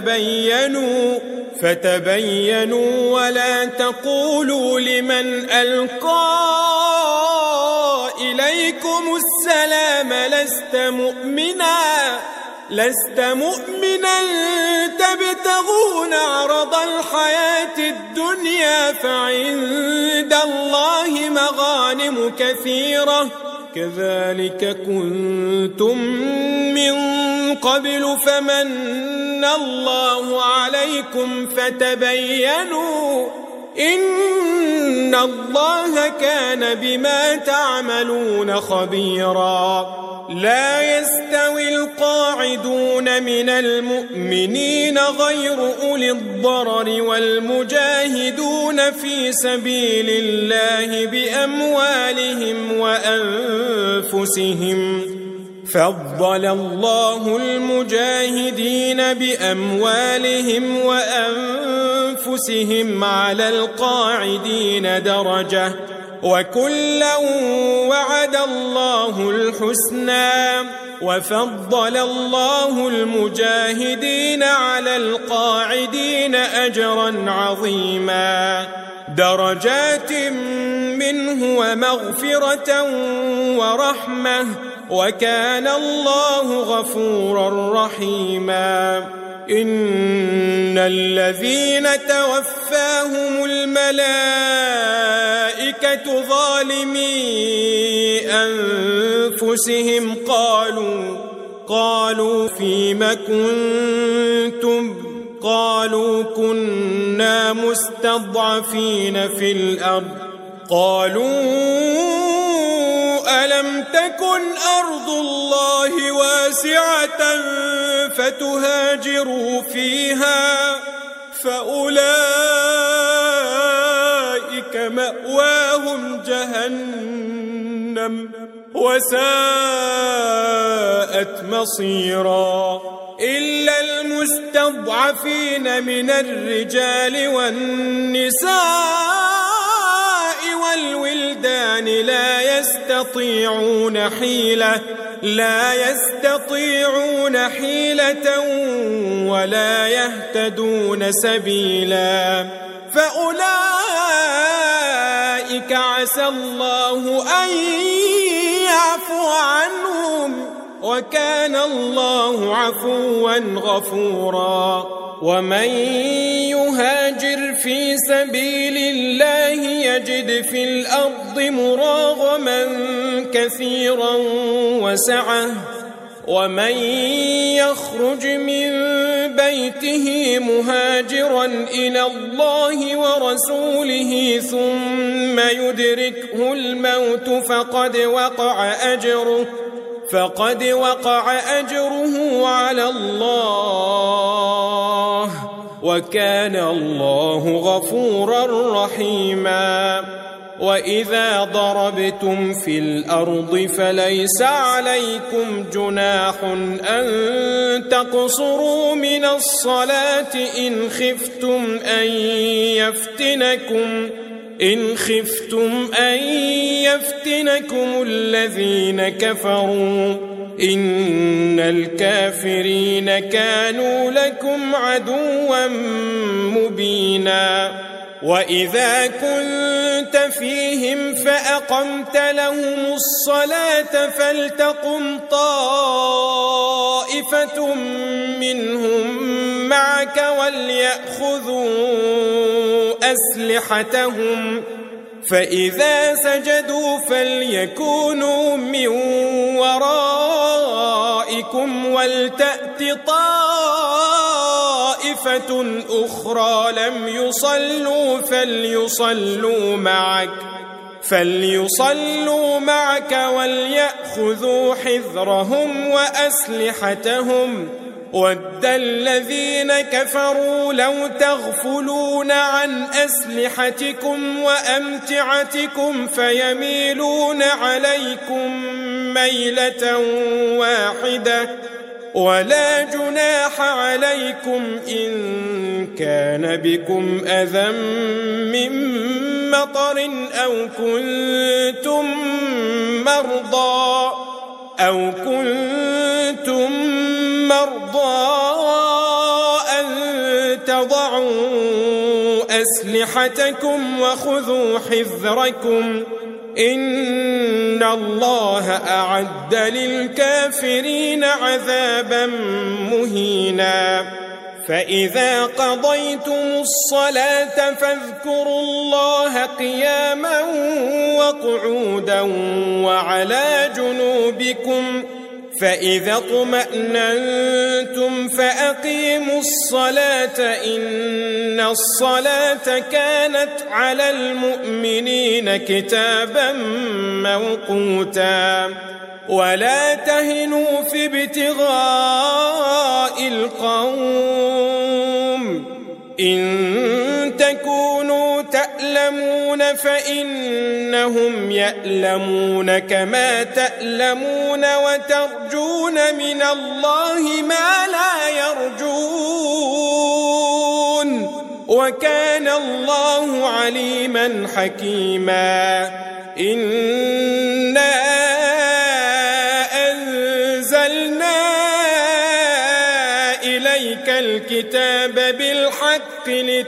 فتبينوا ولا تقولوا لمن ألقى إليكم السلام لست مؤمنا لست مؤمنا تبتغون عرض الحياة الدنيا فعند الله مغانم كثيرة كذلك كنتم من قبل فمن الله عليكم فتبينوا إن الله كان بما تعملون خبيرا لا يستوي القاعدون من المؤمنين غير أولي الضرر والمجاهدون في سبيل الله بأموالهم وأنفسهم فضل الله المجاهدين بأموالهم وأنفسهم على القاعدين درجة وكلا وعد الله الحسنى وفضل الله المجاهدين على القاعدين أجرا عظيما درجات منه ومغفرة ورحمة وكان الله غفورا رحيما إن الذين توفاهم الملائكة ظالمي أنفسهم قالوا فيم كنتم قالوا كنا مستضعفين في الأرض قالوا ألم تكن أرض الله واسعة فتهاجروا فيها فأولئك مأواهم جهنم وساءت مصيرا إلا المستضعفين من الرجال والنساء والولدان لا يستطيعون حيلة ولا يهتدون سبيلا فأولئك عسى الله أن يعفو عنهم وكان الله عفوا غفورا ومن يهاجر في سبيل الله يجد في الأرض مراغما كثيرا وسعة ومن يخرج من بيته مهاجرا إلى الله ورسوله ثم يدركه الموت فقد وقع أجره على الله وكان الله غفورا رحيما وإذا ضربتم في الأرض فليس عليكم جناح أن تقصروا من الصلاة إن خفتم أن يفتنكم الذين كفروا إن الكافرين كانوا لكم عدوا مبينا وإذا كنت فيهم فأقمت لهم الصلاة فلتقم طائفة منهم معك وليأخذوا أسلحتهم فإذا سجدوا فليكونوا من ورائكم ولتأت طائفة أخرى لم يصلوا فليصلوا معك وليأخذوا حذرهم وأسلحتهم ود الذين كفروا لو تغفلون عن أسلحتكم وأمتعتكم فيميلون عليكم ميلة واحدة ولا جناح عليكم إن كان بكم أذى من مطر أو كنتم مرضى أن تضعوا أسلحتكم وخذوا حذركم إن الله أعد للكافرين عذابا مهينا فإذا قضيتم الصلاة فاذكروا الله قياما وقعودا وعلى جنوبكم فإذا اطمأننتم فأقيموا الصلاة إن الصلاة كانت على المؤمنين كتابا موقوتا ولا تهنوا في ابتغاء القوم إن تكونوا تألمون فإنهم يألمون كما تألمون وترجون من الله ما لا يرجون وكان الله عليما حكيما إنا أنزلنا إليك الكتاب بالحق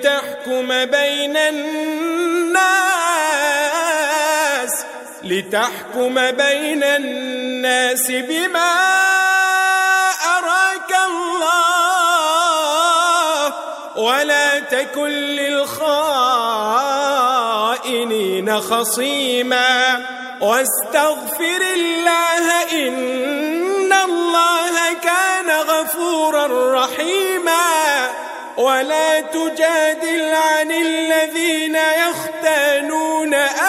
لتحكم بين الناس بما أراك الله ولا تكن للخائنين خصيما واستغفر الله إن الله كان غفورا رحيما ولا تجادل عن الذين يختانون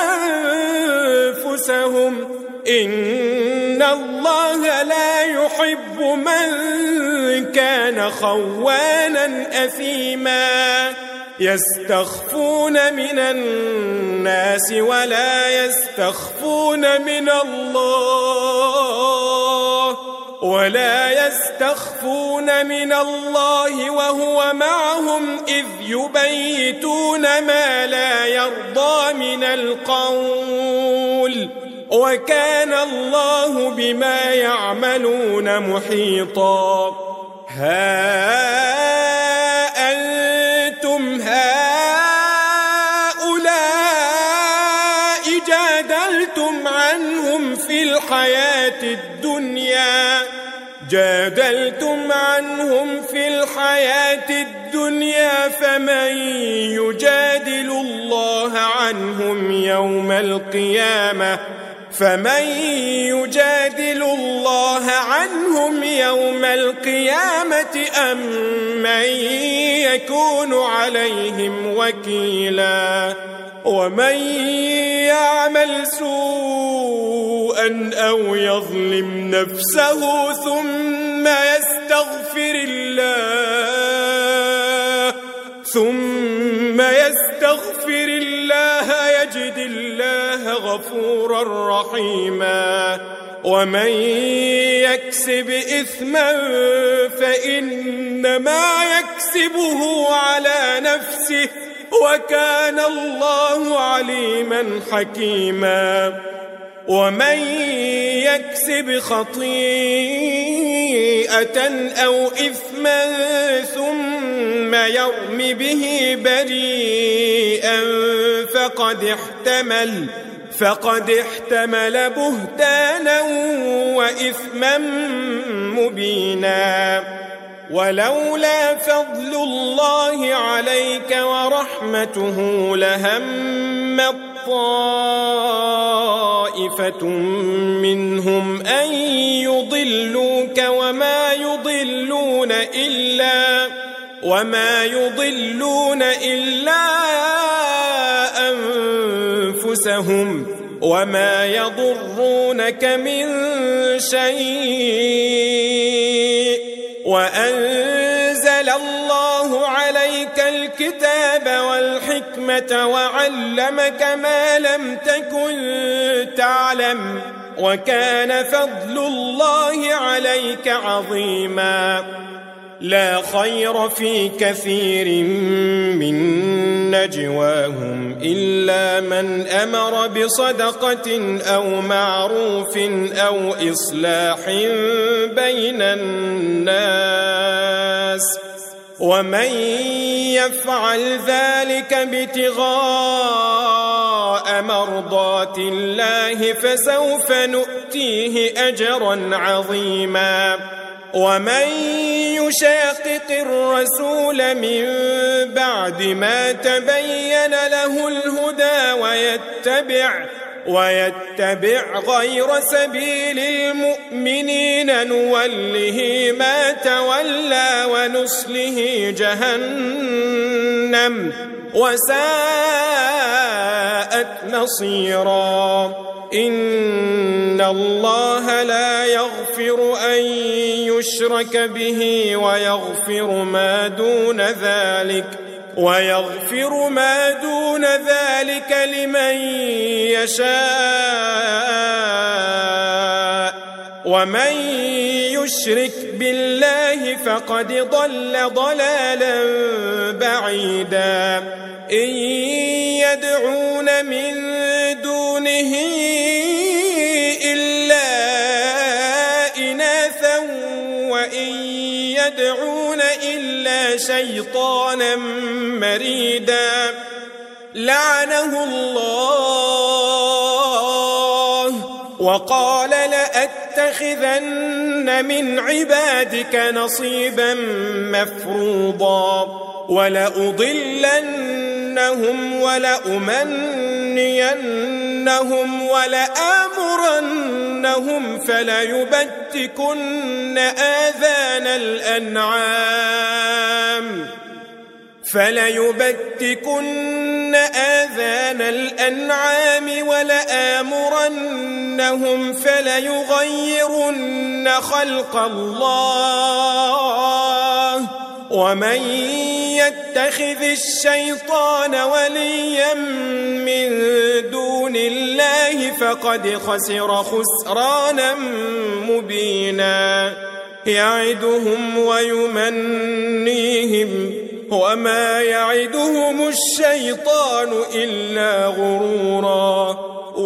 أنفسهم إن الله لا يحب من كان خوانا أثيما يستخفون من الناس ولا يستخفون من الله وهو معهم إذ يبيتون ما لا يرضى من القول وكان الله بما يعملون محيطا ها أنتم هؤلاء جادلتم عنهم في الحياة الدنيا فمن يجادل الله عنهم يوم القيامة أم من يكون عليهم وكيلا ومن يعمل سوءا أو يظلم نفسه ثم يستغفر الله يجد الله غفورا رحيما ومن يكسب إثما فإنما يكسبه على نفسه وكان الله عليما حكيما ومن يكسب خطيئة أو إثما ثم يرم به بريئا فقد احتمل بهتانا وإثما مبينا ولولا فضل الله عليك ورحمته لهم طائفة منهم أن يضلوك وما يضلون إلا أنفسهم وما يضرونك من شيء وأنزل الله عليك الكتاب والحكمة وعلمك ما لم تكن تعلم وكان فضل الله عليك عظيما لا خير في كثير من نجواهم إلا من أمر بصدقة أو معروف أو إصلاح بين الناس ومن يفعل ذلك ابتغاء ابتغاء مرضات الله فسوف نؤتيه أجرا عظيما ومن يشاقق الرسول من بعد ما تبين له الهدى ويتبع غير سبيل المؤمنين نوله ما تولى ونصله جهنم وساءت مصيرا إن الله لا يغفر أن يشرك به ويغفر ما دون ذلك لمن يشاء ومن يشرك بالله فقد ضل ضلالا بعيدا إن يدعون من دونه إلا إناثا وإن يدعون إلا شيطانا مريدا لعنه الله وقال لأتخذن من عبادك نصيبا مفروضا ولأضلنهم ولأمنينهم ولآمرنهم فليبتكن آذان الأنعام ولآمرنهم فليغيرن خلق الله ومن يتخذ الشيطان وليا من دون الله فقد خسر خسرانا مبينا يعدهم ويمنيهم وما يعدهم الشيطان إلا غرورا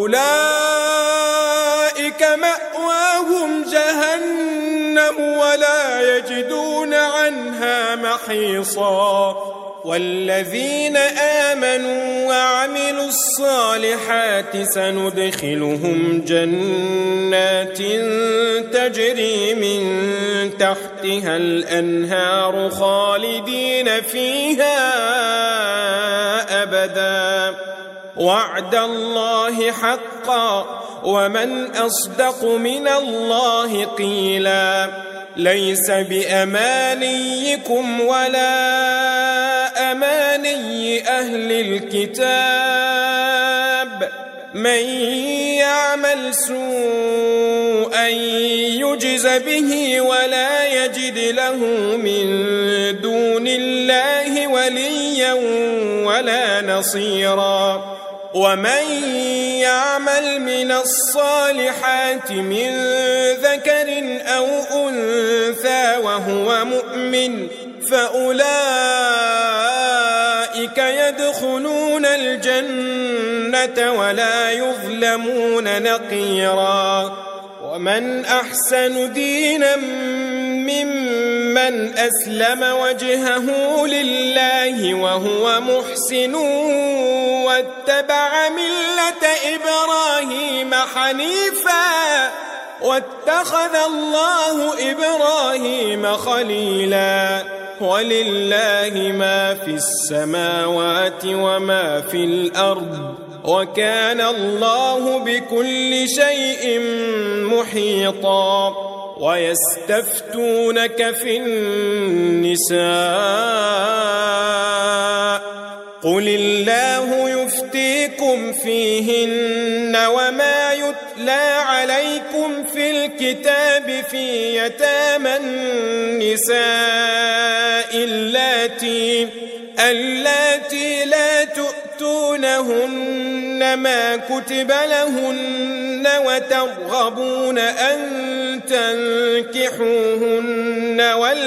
أولئك مأواهم جهنم ولا يجدون عنها محيصا والذين آمنوا وعملوا الصالحات سندخلهم جنات تجري من تحتها الأنهار خالدين فيها أبدا وعد الله حقا ومن أصدق من الله قيلا ليس بأمانيكم ولا أماني أهل الكتاب من يعمل سوءا يجز به ولا يجد له من دون الله وليا ولا نصيرا ومن يعمل من الصالحات من ذكر أو أنثى وهو مؤمن فأولئك يدخلون الجنة ولا يظلمون نقيرا ومن أحسن دينا ممن أسلم وجهه لله وهو محسن واتبع ملة إبراهيم حنيفا واتخذ الله إبراهيم خليلا ولله ما في السماوات وما في الأرض وكان الله بكل شيء محيطا ويستفتونك في النساء قل الله يفتيكم فيهن وما يتلى عليكم في الكتاب في يتامى النساء اللاتي لا تؤتونهن ما كتب لهن وترغبون أن تنكحوهن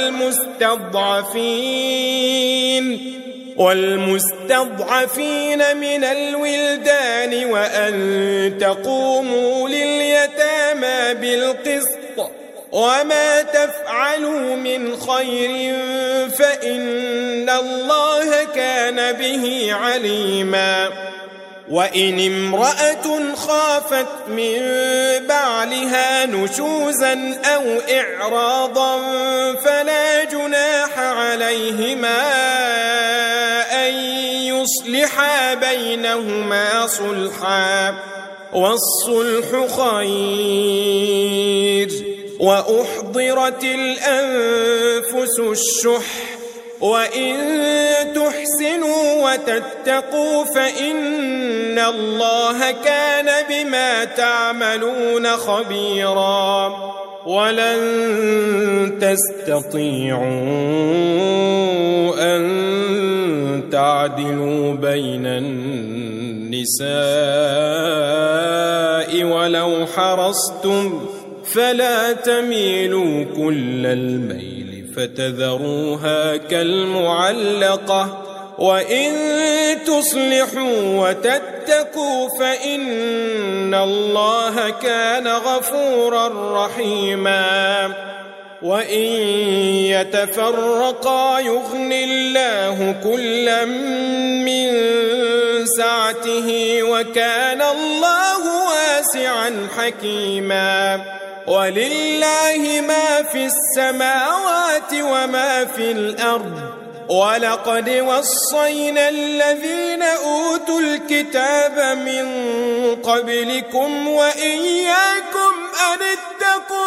والمستضعفين من الولدان وأن تقوموا لليتامى بالقسط وما تفعلوا من خير فإن الله كان به عليما وإن امرأة خافت من بعلها نشوزا أو إعراضا فلا جناح عليهما أن يصلحا بينهما صلحا، والصلح خير. وأحضرت الأنفس الشح، وإن تحسنوا وتتقوا فإن الله كان بما تعملون خبيرا. ولن تستطيعوا أن تعدلوا بين النساء ولو حرصتم، فلا تميلوا كل الميل فتذروها كالمعلقة، وإن تصلحوا وتتقوا فإن الله كان غفورا رحيما. وإن يتفرقا يغن الله كلا من سعته، وكان الله واسعا حكيما. ولله ما في السماوات وما في الأرض، ولقد وصينا الذين أوتوا الكتاب من قبلكم وإياكم أن اتقوا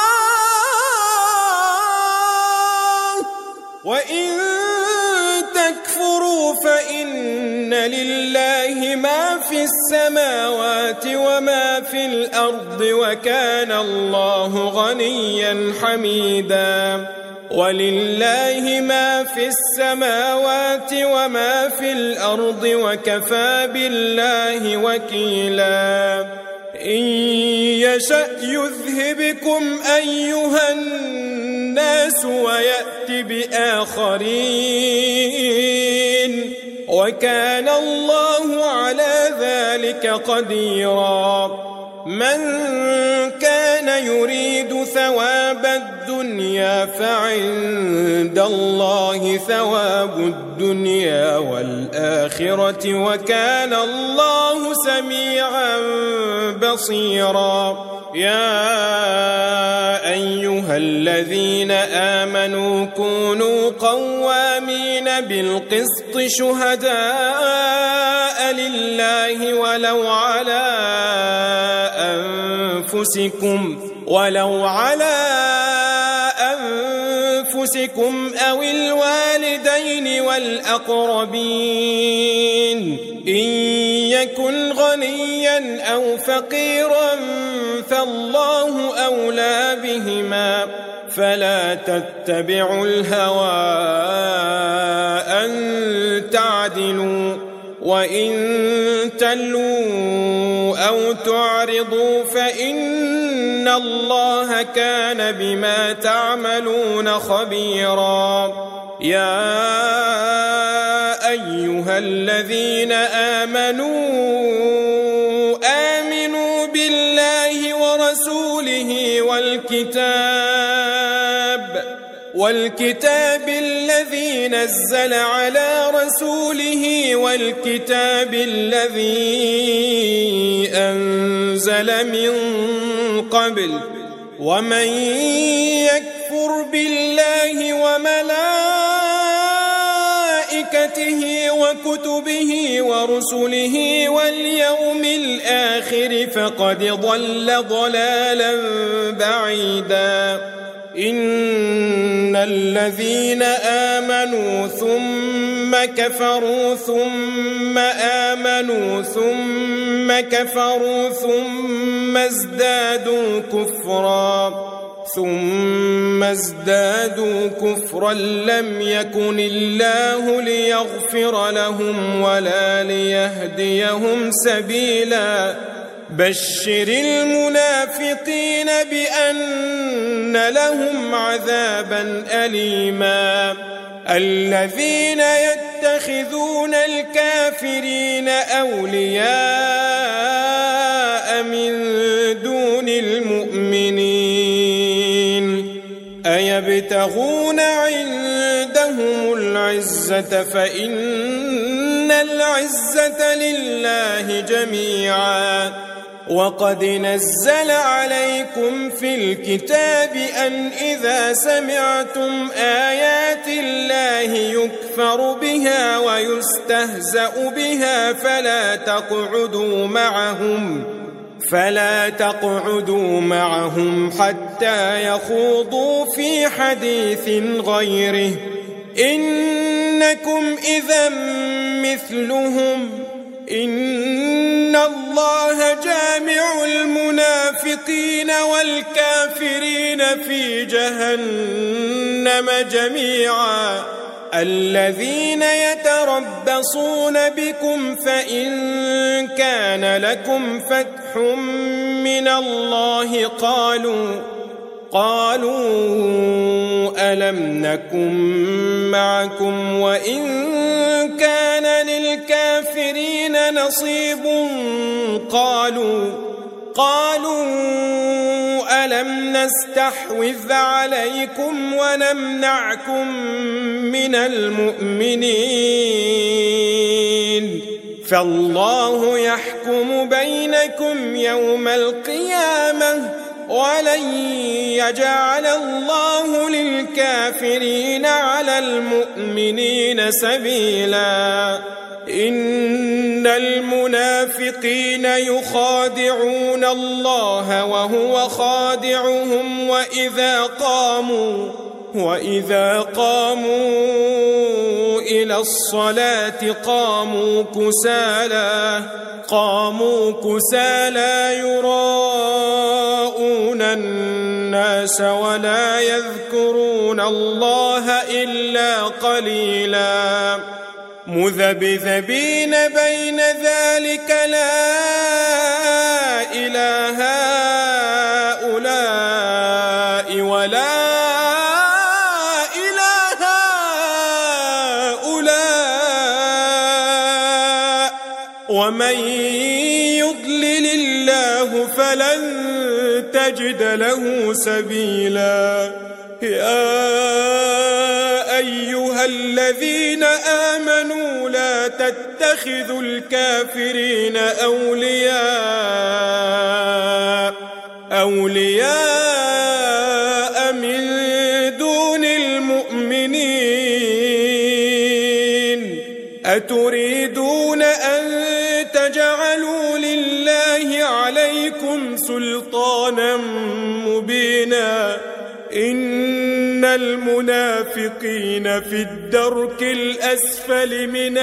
الله، وإن تكفروا فإن لله ما في السماوات وما في الأرض، وكان الله غنيا حميدا. ولله ما في السماوات وما في الأرض، وكفى بالله وكيلا. إن يشأ يذهبكم أيها الناس ويأت بآخرين، وكان الله على ذلك قديرا. من كان يريد ثواب الدنيا فعند الله ثواب الدنيا والآخرة، وكان الله سميعا بصيرا. يا أيها الذين آمنوا كونوا قوامين بالقسط شهداء لله ولو على أنفسكم أو الوالدين والأقربين، إن يكن غنيا أو فقيرا فالله أولى بهما، فلا تتبعوا الهوى أن تعدلوا، وإن تلووا أو تعرضوا فإن الله كان بما تعملون خبيرا. يا أيها الذين آمنوا بالله ورسوله والكتاب الذي نزل على رسوله والكتاب الذي أنزل من قبل، ومن يكفر بالله وملائكته وكتبه ورسله واليوم الآخر فقد ضل ضلالا بعيدا. إن الذين آمنوا ثم كفروا ثم آمنوا ثم كفروا ثم ازدادوا كفرا لم يكن الله ليغفر لهم ولا ليهديهم سبيلا. بشر المنافقين بأن لهم عذابا أليما. الذين يتخذون الكافرين أولياء من دون المؤمنين، أيبتغون عندهم العزة فإن العزة لله جميعا. وقد نزل عليكم في الكتاب أن إذا سمعتم آيات الله يكفر بها ويستهزأ بها فلا تقعدوا معهم حتى يخوضوا في حديث غيره إنكم إذا مثلهم إن الله جامع المنافقين والكافرين في جهنم جميعا. الذين يتربصون بكم فإن كان لكم فتح من الله قالوا ألم نكن معكم وإن كان للكافرين نصيب قالوا ألم نستحوذ عليكم ونمنعكم من المؤمنين فالله يحكم بينكم يوم القيامة ولن يجعل الله للكافرين على المؤمنين سبيلا. إن المنافقين يخادعون الله وهو خادعهم وإذا قاموا إلى الصلاة قاموا كسالى يراءون الناس ولا يذكرون الله إلا قليلا مذبذبين بين ذلك لا إله هؤلاء ولا إله هؤلاء ومن يضلل الله فلن تجد له سبيلا. يا أيها الذين آمنوا لا تتخذوا الكافرين أولياء من دون المؤمنين أتريدون أن تجعلوا لله عليكم سلطانا مبينا إن المنافقين في الدرك الأسفل من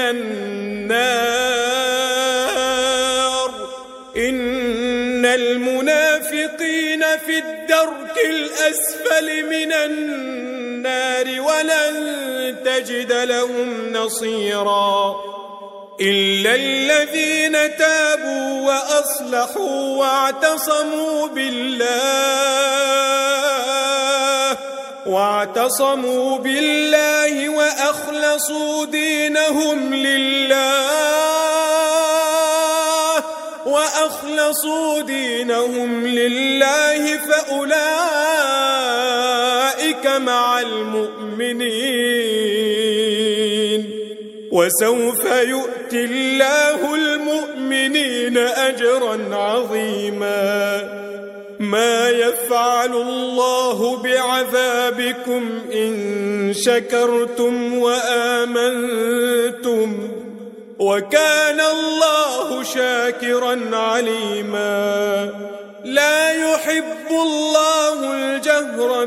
النار إن المنافقين في الدرك الأسفل من النار ولن تجد لهم نصيرا إلا الذين تابوا وأصلحوا واعتصموا بالله وأخلصوا دينهم لله فأولئك مع المؤمنين وسوف يؤتي الله المؤمنين أجرا عظيما. ما يفعل الله بعذابكم إن شكرتم وآمنتم وكان الله شاكرا عليما. لا يحب الله الجهر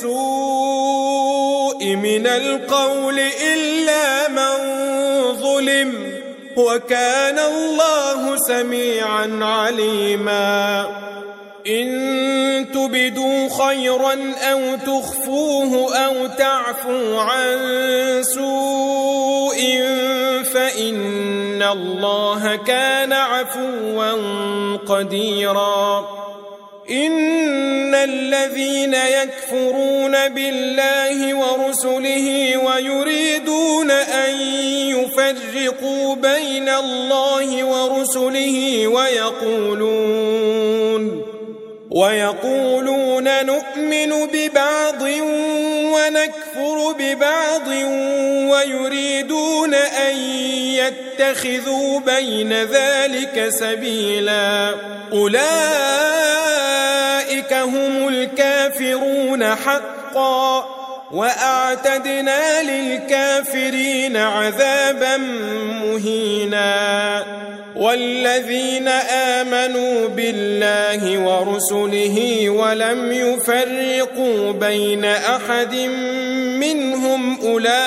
بالسوء من القول إلا من ظلم وكان الله سميعا عليما. إن تبدوا خيرا أو تخفوه أو تعفوا عن سوء فإن الله كان عفوا قديرا. إن الذين يكفرون بالله ورسله ويريدون أن يفرقوا بين الله ورسله ويقولون نؤمن ببعض نكفر ببعض ويريدون أن يتخذوا بين ذلك سبيلا أولئك هم الكافرون حقا وأعتدنا للكافرين عذابا مهينا والذين آمنوا بالله ورسله ولم يفرقوا بين أحد منهم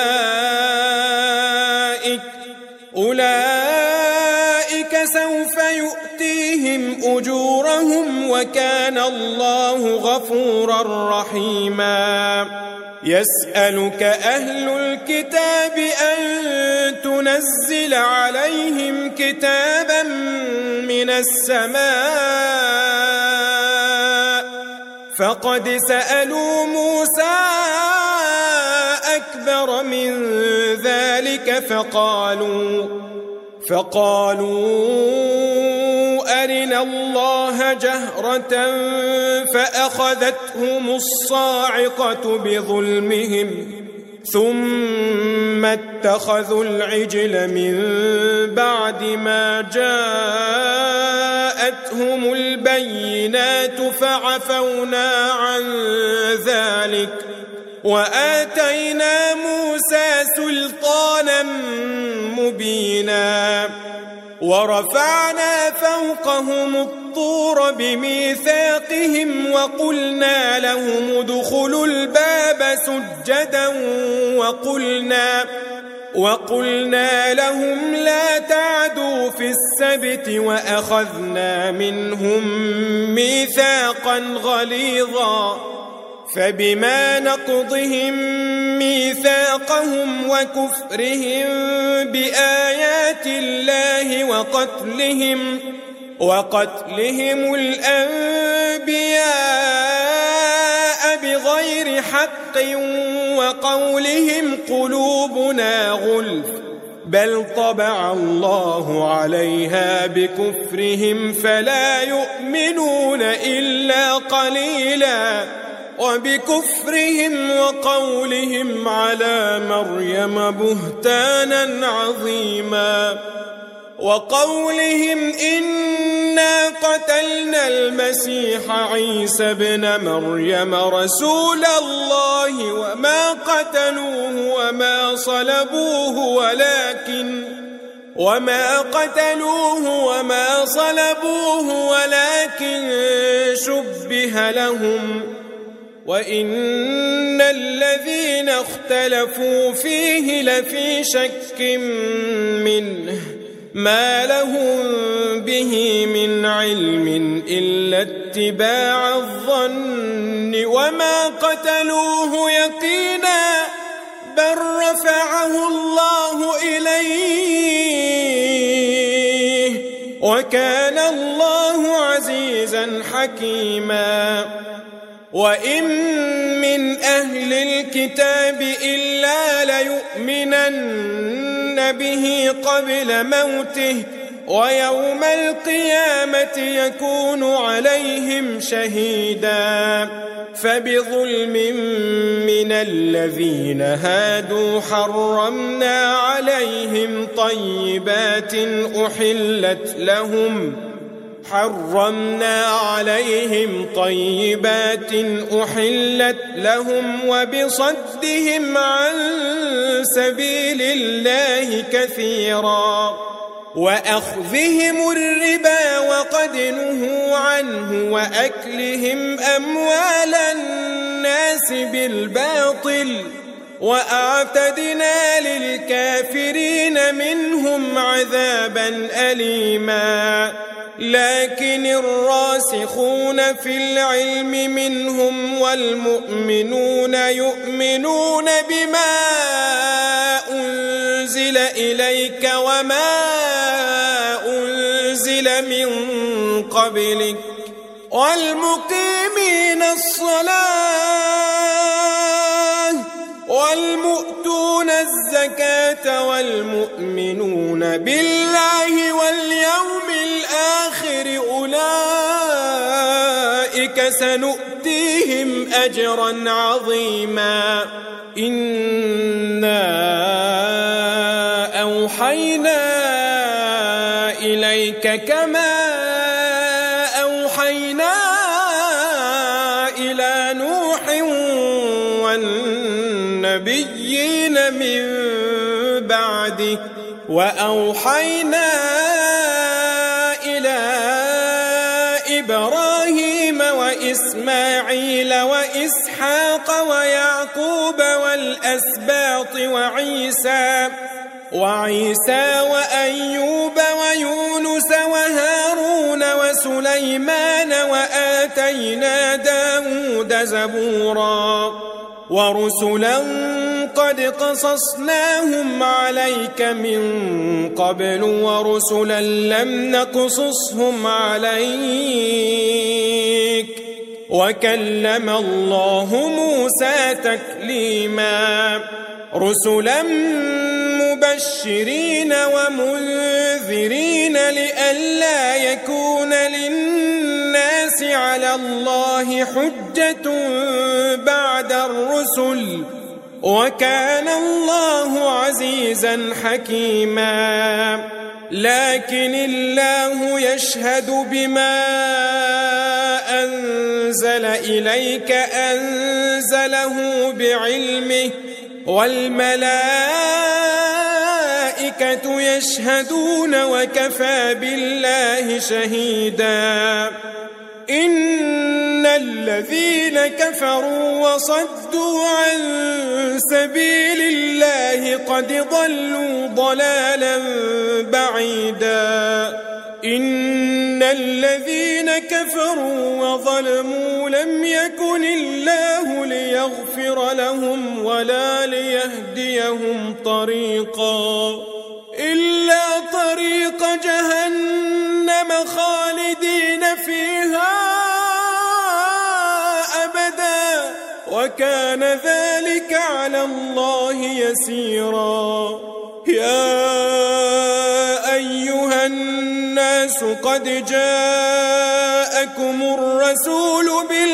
أولئك سوف يؤتيهم أجورهم وكان الله غفورا رحيما يسألك أهل الكتاب أن تنزل عليهم كتابا من السماء فقد سألوا موسى أكبر من ذلك فقالوا أرنا الله جهرة فأخذتهم الصاعقة بظلمهم ثم اتخذوا العجل من بعد ما جاءتهم البينات فعفونا عن ذلك وآتينا موسى سلطانا مبينا ورفعنا فوقهم الطور بميثاقهم وقلنا لهم ادخلوا الباب سجدا وقلنا لهم لا تعدوا في السبت وأخذنا منهم ميثاقا غليظا فبما نقضهم ميثاقهم وكفرهم بآيات الله وقتلهم الأنبياء بغير حق وقولهم قلوبنا غلف بل طبع الله عليها بكفرهم فلا يؤمنون إلا قليلا وبكفرهم وقولهم على مريم بهتانا عظيما وقولهم إنا قتلنا المسيح عيسى ابن مريم رسول الله وما قتلوه وما صلبوه ولكن شبه لهم وإن الذين اختلفوا فيه لفي شك منه ما لهم به من علم إلا اتباع الظن وما قتلوه يقينا بل رفعه الله إليه وكان الله عزيزا حكيما وإن من أهل الكتاب إلا ليؤمنن به قبل موته ويوم القيامة يكون عليهم شهيدا فبظلم من الذين هادوا حرمنا عليهم طيبات أحلت لهم وبصدهم عن سبيل الله كثيرا وأخذهم الربا وقد نهوا عنه وأكلهم أموال الناس بالباطل وأعتدنا للكافرين منهم عذابا أليما لكن الراسخون في العلم منهم والمؤمنون يؤمنون بما أنزل إليك وما أنزل من قبلك والمقيمين الصلاة والمؤتون الزكاة والمؤمنون بالله واليوم الآخر أولئك سنؤتيهم أجرا عظيما إنا أوحينا إليك كما أوحينا إلى نوح والنبيين من بعده وأوحينا إلى إبراهيم وإسماعيل وإسحاق ويعقوب والأسباط وعيسى وأيوب ويونس وهارون وسليمان وآتينا داود زبورا ورسلا قد قصصناهم عليك من قبل ورسلا لم نقصصهم عليك وكلم الله موسى تكليما رسلا مبشرين ومنذرين لئلا يكون للناس على الله حجة بعد الرسل وكان الله عزيزا حكيما لكن الله يشهد بما أنزل إليك أنزله بعلمه والملائكة يشهدون وكفى بالله شهيدا إن الذين كفروا وصدوا عن سبيل الله قد ضلوا ضلالا بعيدا إن الذين كفروا وظلموا لم يكن الله ليغفر لهم ولا ليهديهم طريقا إلا طريق جهنم خالدين فيها أبدا وكان ذلك على الله يسيرا يا أيها الناس قد جاءكم الرسول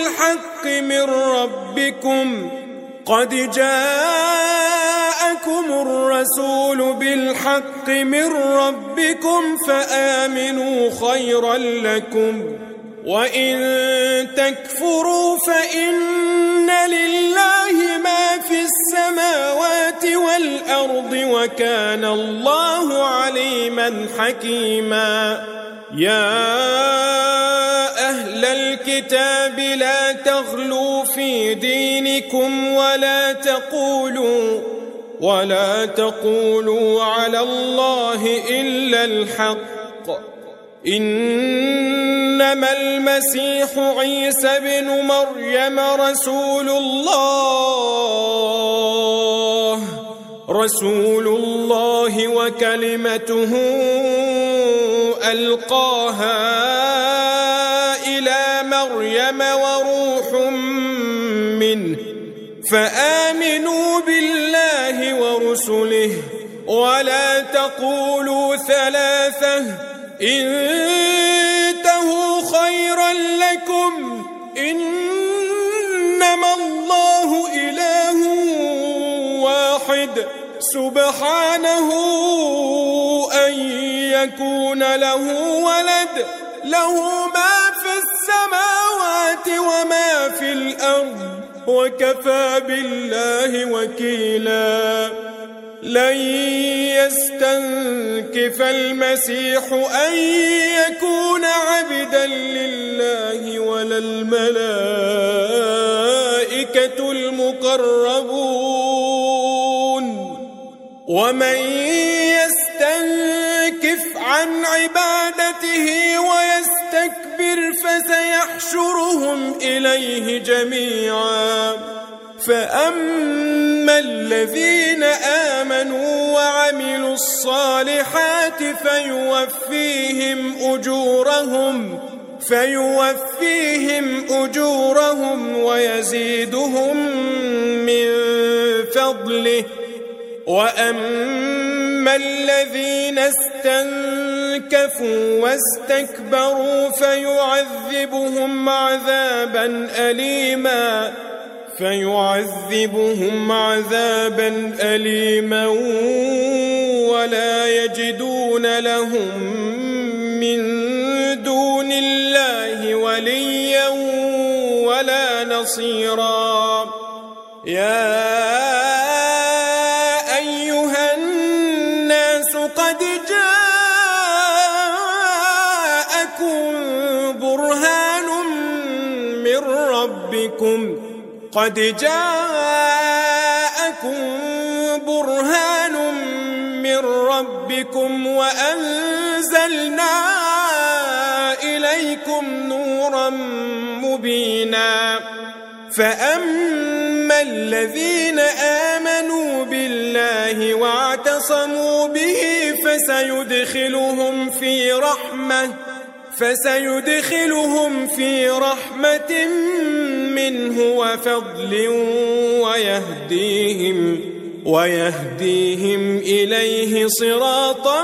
بالحق من ربكم فآمنوا خيرا لكم وإن تكفروا فإن لله ما في السماوات والأرض وكان الله عليما حكيما يا أهل الكتاب لا تغلوا في دينكم ولا تقولوا على الله إلا الحق إنما المسيح عيسى بن مريم رسول الله وكلمته ألقاها إلى مريم وروح منه فآمنوا بالله ورسله ولا تقولوا ثلاثة انتهوا خيرا لكم إنما الله إله واحد سبحانه أن يكون له ولد له ما في السماوات وما في الأرض وكفى بالله وكيلا لن يستنكف المسيح أن يكون عبدا لله ولا الملائكة المقربون ومن يستنكف عن عبادته ويستكبر فسيحشرهم إليه جميعا فأما الذين آمنوا وعملوا الصالحات فيوفيهم أجورهم ويزيدهم من فضله وأما الذين استنكفوا واستكبروا فيعذبهم عذابا أليما فيعذبهم عذابا أليما ولا يجدون لهم من دون الله وليا ولا نصيرا. يا أيها الناس قد جاءكم برهان من ربكم وأنزلنا إليكم نورا مبينا. فأما الذين آمنوا بالله واعتصموا به فسيدخلهم في رحمة منه وفضل ويهديهم إليه صراطا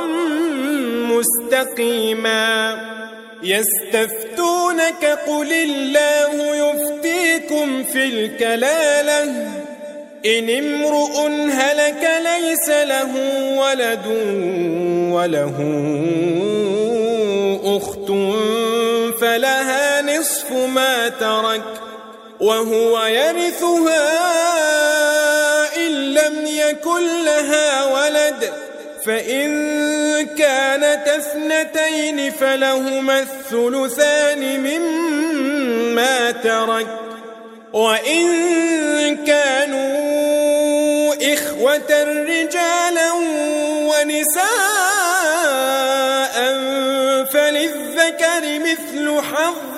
مستقيما. يستفتونك قل الله يفتيكم في الكلالة إن امرؤ هلك ليس له ولد وله أخت فلها نصف ما ترك وهو يرثها إن لم يكن لها ولد، فإن كانت اثنتين فلهما الثلثان مما ترك، وإن كانوا إخوة رجالا ونساء فللذكر مثل حظ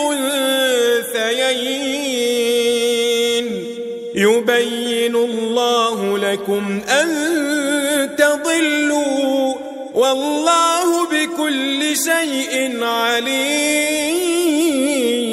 الأنثيين. يبين الله لكم أن تضلوا والله بكل شيء عليم.